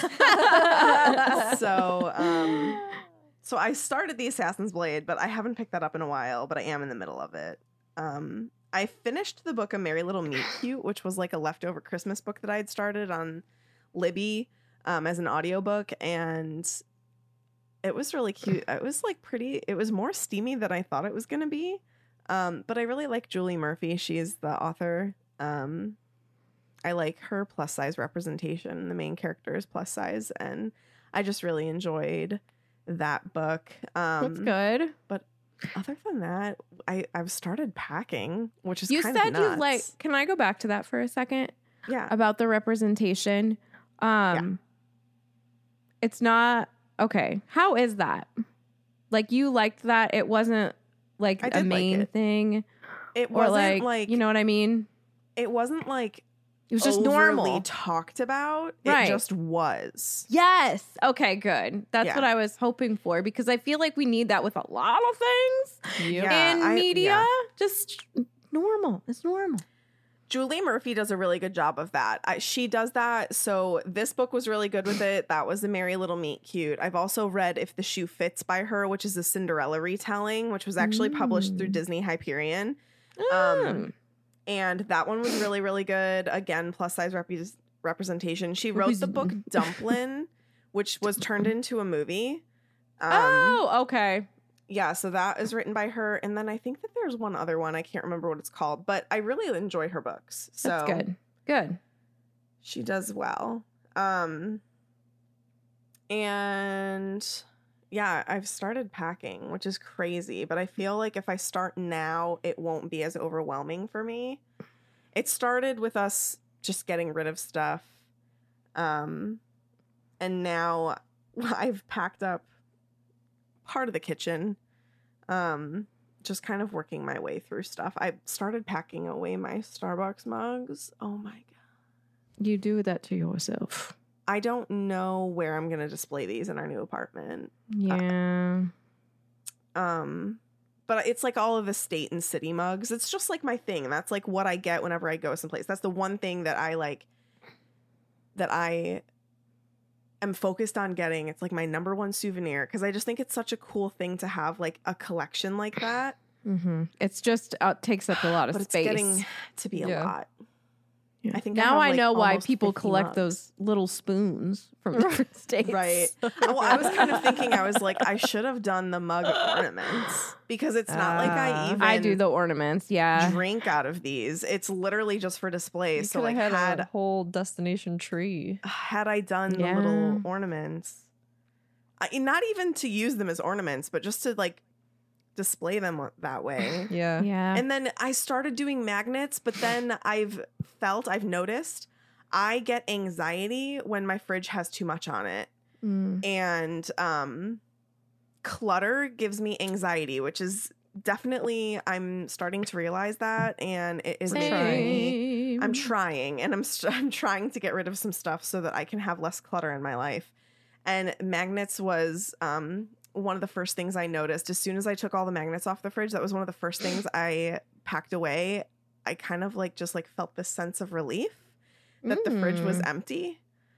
So I started the Assassin's Blade, but I haven't picked that up in a while, but I am in the middle of it. I finished the book A Merry Little Meet Cute, which was like a leftover Christmas book that I had started on Libby as an audiobook, and it was really cute. It was like it was more steamy than I thought it was going to be. But I really like Julie Murphy. She is the author. I like her plus size representation. The main character is plus size, and I just really enjoyed that book. That's good. But other than that, I've started packing, which is You kind said of nuts. you like. Can I go back to that for a second? Yeah. About the representation. It's not okay. How is that? Like, you liked that? It wasn't like I a did like main it. thing, It or wasn't like you know what I mean? it wasn't like It was just overly normal. talked about. Right. It just was. Yes. Okay, good. That's Yeah. what I was hoping for, because I feel like we need that with a lot of things Yeah, in media. yeah. Just normal. It's normal. Julie Murphy does a really good job of that. She does that. So this book was really good with it. That was A Merry Little Meet Cute. I've also read If the Shoe Fits by her, which is a Cinderella retelling, which was actually published through Disney Hyperion. And that one was really, really good. Again, plus size representation. She wrote the book Dumplin', which was turned into a movie. Okay. Yeah, so that is written by her. And then I think that there's one other one. I can't remember what it's called, but I really enjoy her books. So That's good. Good. she does well. And yeah, I've started packing, which is crazy, but I feel like if I start now, it won't be as overwhelming for me. It started with us just getting rid of stuff. And now I've packed up part of the kitchen. Just kind of working my way through stuff. I started packing away my Starbucks mugs. Oh my God. You do that to yourself. I don't know where I'm going to display these in our new apartment. Yeah. But it's like all of the state and city mugs. It's just like my thing. That's like what I get whenever I go someplace. That's the one thing that I like, that I am focused on getting. It's like my number one souvenir, because I just think it's such a cool thing to have, like a collection like that. Mm-hmm. It's just takes up a lot of But space. it's getting to be a lot. Yeah. I think now have, I like, know why almost people 50 collect mugs. those little spoons from different states. Right. Well, I was kind of thinking, I was like, I should have done the mug ornaments, because it's not like I even I do the ornaments. Yeah. drink out of these. It's literally just for display. You So could like have had had a whole destination tree. I done Yeah. the little ornaments, not even to use them as ornaments, but just to like display them that way. Yeah. Yeah. And then I started doing magnets, but then I've noticed I get anxiety when my fridge has too much on it. And clutter gives me anxiety, which is definitely, I'm starting to realize that, and it is making me, I'm trying, and I'm trying to get rid of some stuff so that I can have less clutter in my life. And magnets was one of the first things I noticed. As soon as I took all the magnets off the fridge, that was one of the first things I packed away. I kind of like just like felt this sense of relief that the fridge was empty.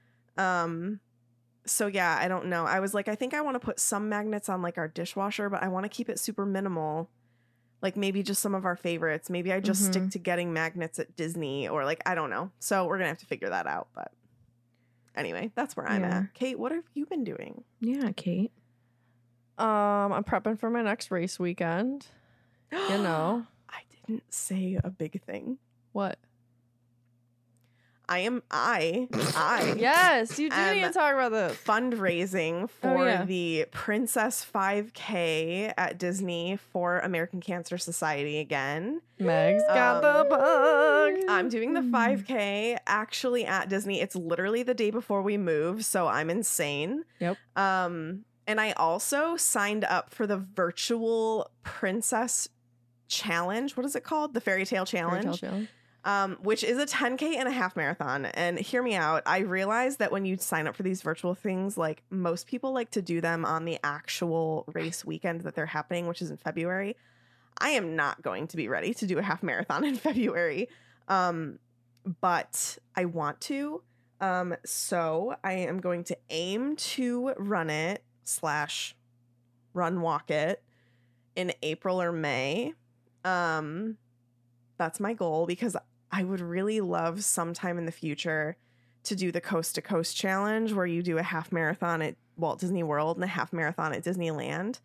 So yeah, I don't know. I was like, I think I want to put some magnets on like our dishwasher, but I want to keep it super minimal. Like maybe just some of our favorites. Maybe I just stick to getting magnets at Disney, or like, I don't know. So we're going to have to figure that out. But anyway, that's where I'm at. Kate, what have you been doing? Yeah, Kate. I'm prepping for my next race weekend. You know. I didn't say a big thing. What? I Yes, you do need to am talk about this. fundraising for yeah. the Princess 5K at Disney for American Cancer Society again. Meg's got the bug. I'm doing the 5K actually at Disney. It's literally the day before we move, so I'm insane. Yep. And I also signed up for the virtual Princess Challenge. What is it called? The Fairy Tale Challenge. Which is a 10K and a half marathon. And hear me out. I realized that when you sign up for these virtual things, like most people like to do them on the actual race weekend that they're happening, which is in February. I am not going to be ready to do a half marathon in February. But I want to. So I am going to aim to run it / run walk it in April or May. That's my goal because I would really love sometime in the future to do the Coast to Coast Challenge where you do a half marathon at Walt Disney World and a half marathon at Disneyland.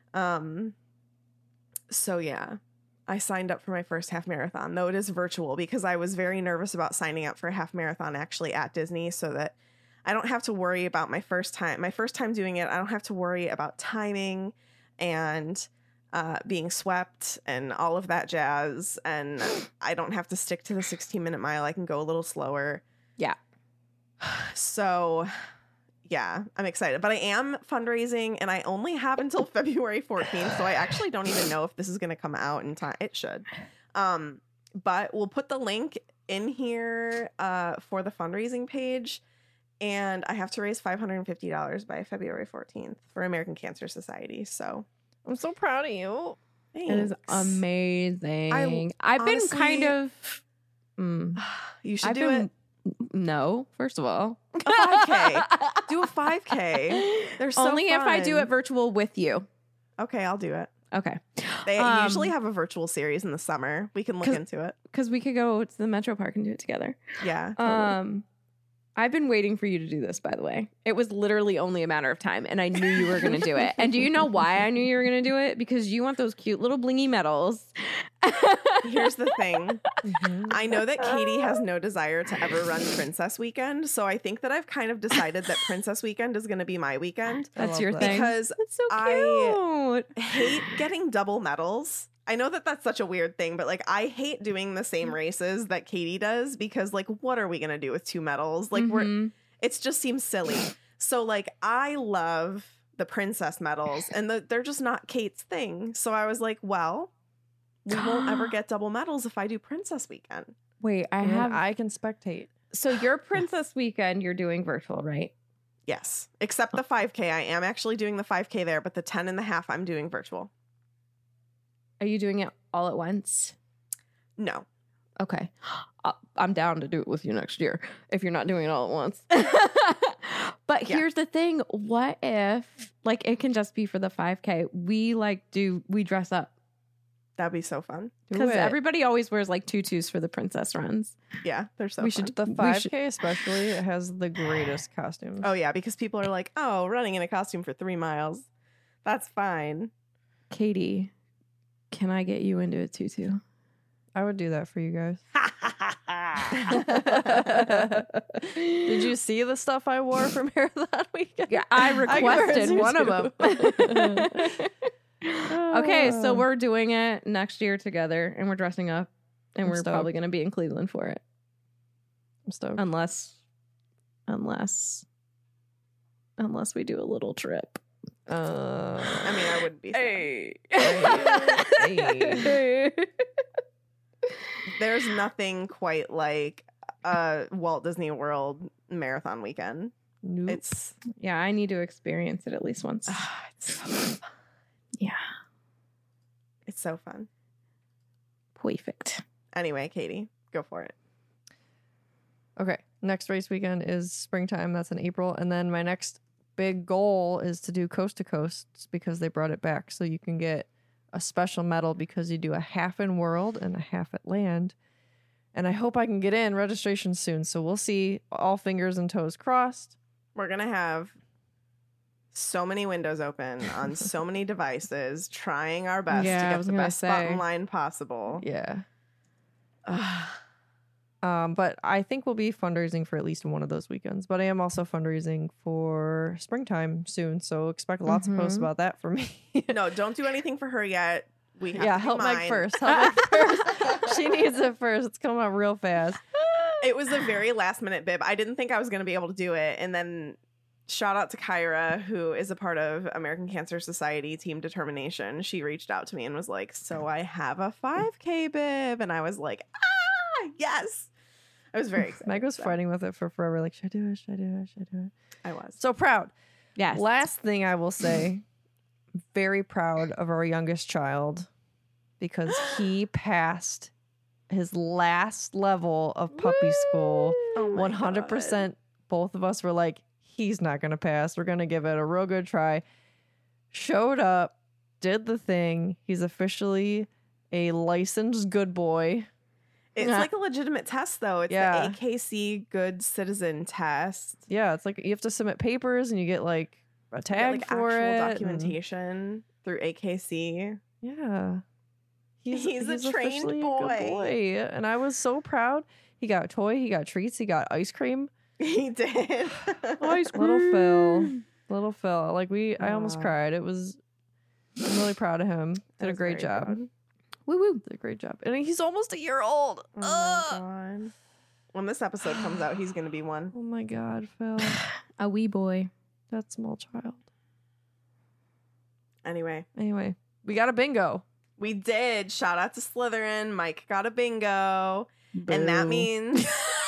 So yeah, I signed up for my first half marathon, though it is virtual because I was very nervous about signing up for a half marathon actually at Disney so that I don't have to worry about my first time doing it. I don't have to worry about timing and being swept and all of that jazz. And I don't have to stick to the 16-minute mile. I can go a little slower. Yeah. So yeah, I'm excited. But I am fundraising and I only have until February 14th. So I actually don't even know if this is going to come out in time. It should. But we'll put the link in here for the fundraising page. And I have to raise $550 by February 14th for American Cancer Society. So I'm so proud of you. thanks. It is amazing. I've honestly- been kind of. You should I've do been. it. No, first of all, A 5K. Do a 5K. They're so only if I do fun. it virtual with you. Okay, I'll do it. Okay. They usually have a virtual series in the summer. We can look into it. Because we could go to the Metro Park and do it together. Yeah. Totally. I've been waiting for you to do this, by the way. It was literally only a matter of time, and I knew you were going to do it. And do you know why I knew you were going to do it? Because you want those cute little blingy medals. Here's the thing. I know that Katie has no desire to ever run Princess Weekend, so I think that I've kind of decided that Princess Weekend is going to be my weekend. I That's love your that. thing. Because That's so I cute. hate getting double medals. I know that that's such a weird thing, but like I hate doing the same races that Katie does because like what are we going to do with 2 medals? Like it just seems silly. So like I love the princess medals and they're just not Kate's thing. So I was like, well, we won't ever get double medals if I do Princess Weekend. Wait, I can spectate. So your Princess Weekend, you're doing virtual, right? Yes, except the 5K. I am actually doing the 5K there, but the 10 and a half I'm doing virtual. Are you doing it all at once? No. Okay. I'm down to do it with you next year if you're not doing it all at once. But Yeah. here's the thing. What if, like, it can just be for the 5K? We dress up. That'd be so fun. Because it. everybody always wears, like, tutus for the princess runs. Yeah, they're so We fun. should- The We 5K especially has the greatest costumes. Oh, yeah, because people are like, oh, running in a costume for 3 miles. That's fine. Katie, can I get you into a tutu? I would do that for you guys. Did you see the stuff I wore from here that weekend? Yeah, I wear requested a one of them. tutu. Okay, so we're doing it next year together, and we're dressing up, and I'm we're stoked. probably going to be in Cleveland for it, I'm stoked. unless we do a little trip. I mean, I wouldn't be sad. Hey. There's nothing quite like a Walt Disney World marathon weekend. Nope. It's Yeah, I need to experience it at least once. it's so fun. Yeah, It's so fun. perfect. Anyway, Katie, go for it. Okay, next race weekend is springtime. That's in April. And then my next big goal is to do Coast to Coast because they brought it back. So you can get a special medal because you do a half in world and a half at land. And I hope I can get in registration soon. So we'll see. All fingers and toes crossed. We're going to have so many windows open on so many devices, trying our best Yeah, I to get was the gonna best spot say. in line possible. Yeah. But I think we'll be fundraising for at least one of those weekends. But I am also fundraising for springtime soon, so expect lots of posts about that for me. No, don't do anything for her yet. We have to do help mine. Meg first. Help Meg first. She needs it first. It's coming out real fast. It was a very last minute bib. I didn't think I was going to be able to do it. And then shout out to Kyra, who is a part of American Cancer Society Team Determination. She reached out to me and was like, so I have a 5K bib. And I was like, yes. I was very excited. Meg was fighting with it for forever. Like, should I do it? Should I do it? Should I do it? I was. So proud. Yes. Last thing I will say, very proud of our youngest child because he passed his last level of puppy school. Oh my 100%. God. Both of us were like, he's not going to pass. We're going to give it a real good try. Showed up, did the thing. He's officially a licensed good boy. It's like a legitimate test, though. It's Yeah. the AKC Good Citizen Test. Yeah, it's like you have to submit papers and you get like a You get, tag like, for actual it. and- documentation through AKC. Yeah. He's a trained officially a boy. good boy. And I was so proud. He got a toy, he got treats, he got ice cream. He did. Little Phil. Like I almost cried. I'm really proud of him. Did a was great very job. proud. Woo woo. Did a great job. And he's almost a year old. Oh my God. When this episode comes out, he's going to be one. Oh my God, Phil. A wee boy. That small child. Anyway, We got a bingo. we did. Shout out to Slytherin. Mike got a bingo. And that means...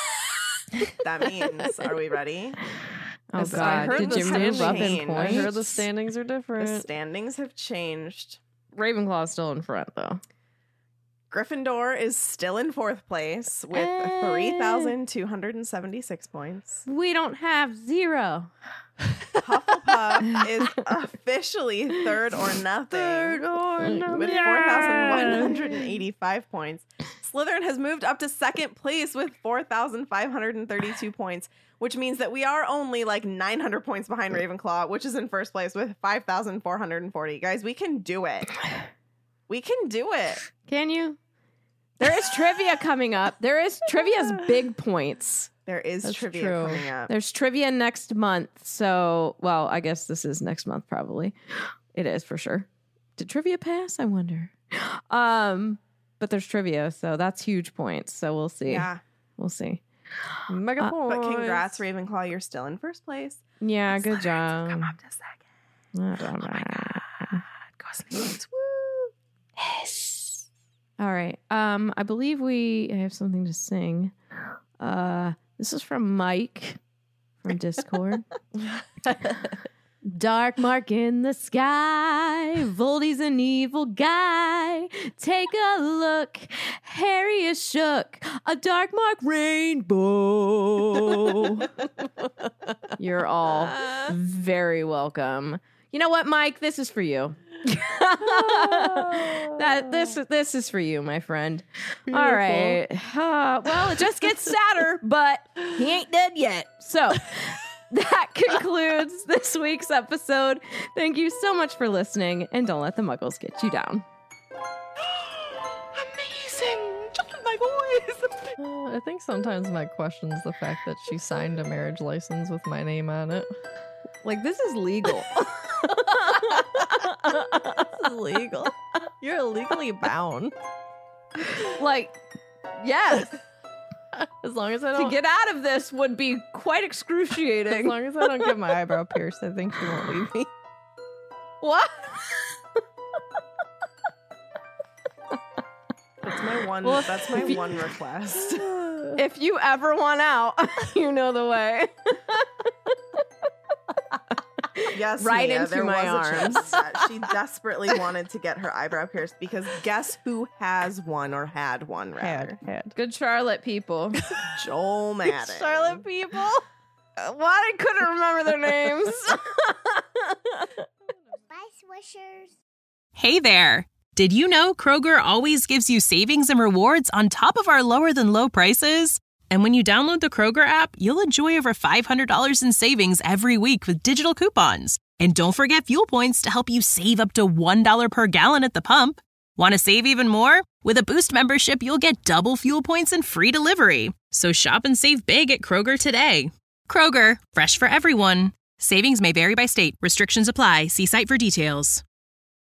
are we ready? Oh, I God. heard Did the you move up in standings. I heard the points? standings are The different. standings have changed. Ravenclaw's still in front, though. Gryffindor is still in 4th place with 3,276 points. We don't have 0. Hufflepuff is officially 3rd or nothing. With 4,185 points. Slytherin has moved up to 2nd place with 4,532 points, which means that we are only like 900 points behind Ravenclaw, which is in 1st place with 5,440. Guys, we can do it. We can do it. Can you? There is trivia coming up. Trivia's big points. There is That's trivia true. coming up. There's trivia next month. So, well, I guess this is next month probably. It is for sure. Did trivia pass? I wonder. But there's trivia, so that's huge points. So we'll see. Yeah. We'll see. Mega points. But congrats, Ravenclaw. You're still in 1st place. Yeah, good job. Come up to 2nd. Go Sneaks. Woo. All right. I believe I have something to sing. This is from Mike from Discord. Dark mark in the sky. Voldy's an evil guy. Take a look. Harry is shook. A dark mark rainbow. You're all very welcome. You know what, Mike? This is for you. This is for you, my friend. Beautiful. All right. Well, it just gets sadder, but he ain't dead yet. So that concludes this week's episode. Thank you so much for listening, and don't let the muggles get you down. Amazing. Just my voice. I think sometimes Meg questions the fact that she signed a marriage license with my name on it. Like, this is legal. This is legal. You're illegally bound. Like, yes. As long as I To don't get out of this would be quite as excruciating. long as I don't get my eyebrow pierced, I think she won't leave me. What? That's my one. Well, that's my one request. If you ever want out, you know the way. Yes, Right Mia, into there my was a chance arms. that she desperately wanted to get her eyebrow pierced because guess who has one or had one? Rather, Had. Good Charlotte people. Joel Madden. Charlotte people? Why I couldn't remember their names. Bye, Swishers. Hey there! Did you know Kroger always gives you savings and rewards on top of our lower than low prices? And when you download the Kroger app, you'll enjoy over $500 in savings every week with digital coupons. And don't forget fuel points to help you save up to $1 per gallon at the pump. Want to save even more? With a Boost membership, you'll get double fuel points and free delivery. So shop and save big at Kroger today. Kroger, fresh for everyone. Savings may vary by state. Restrictions apply. See site for details.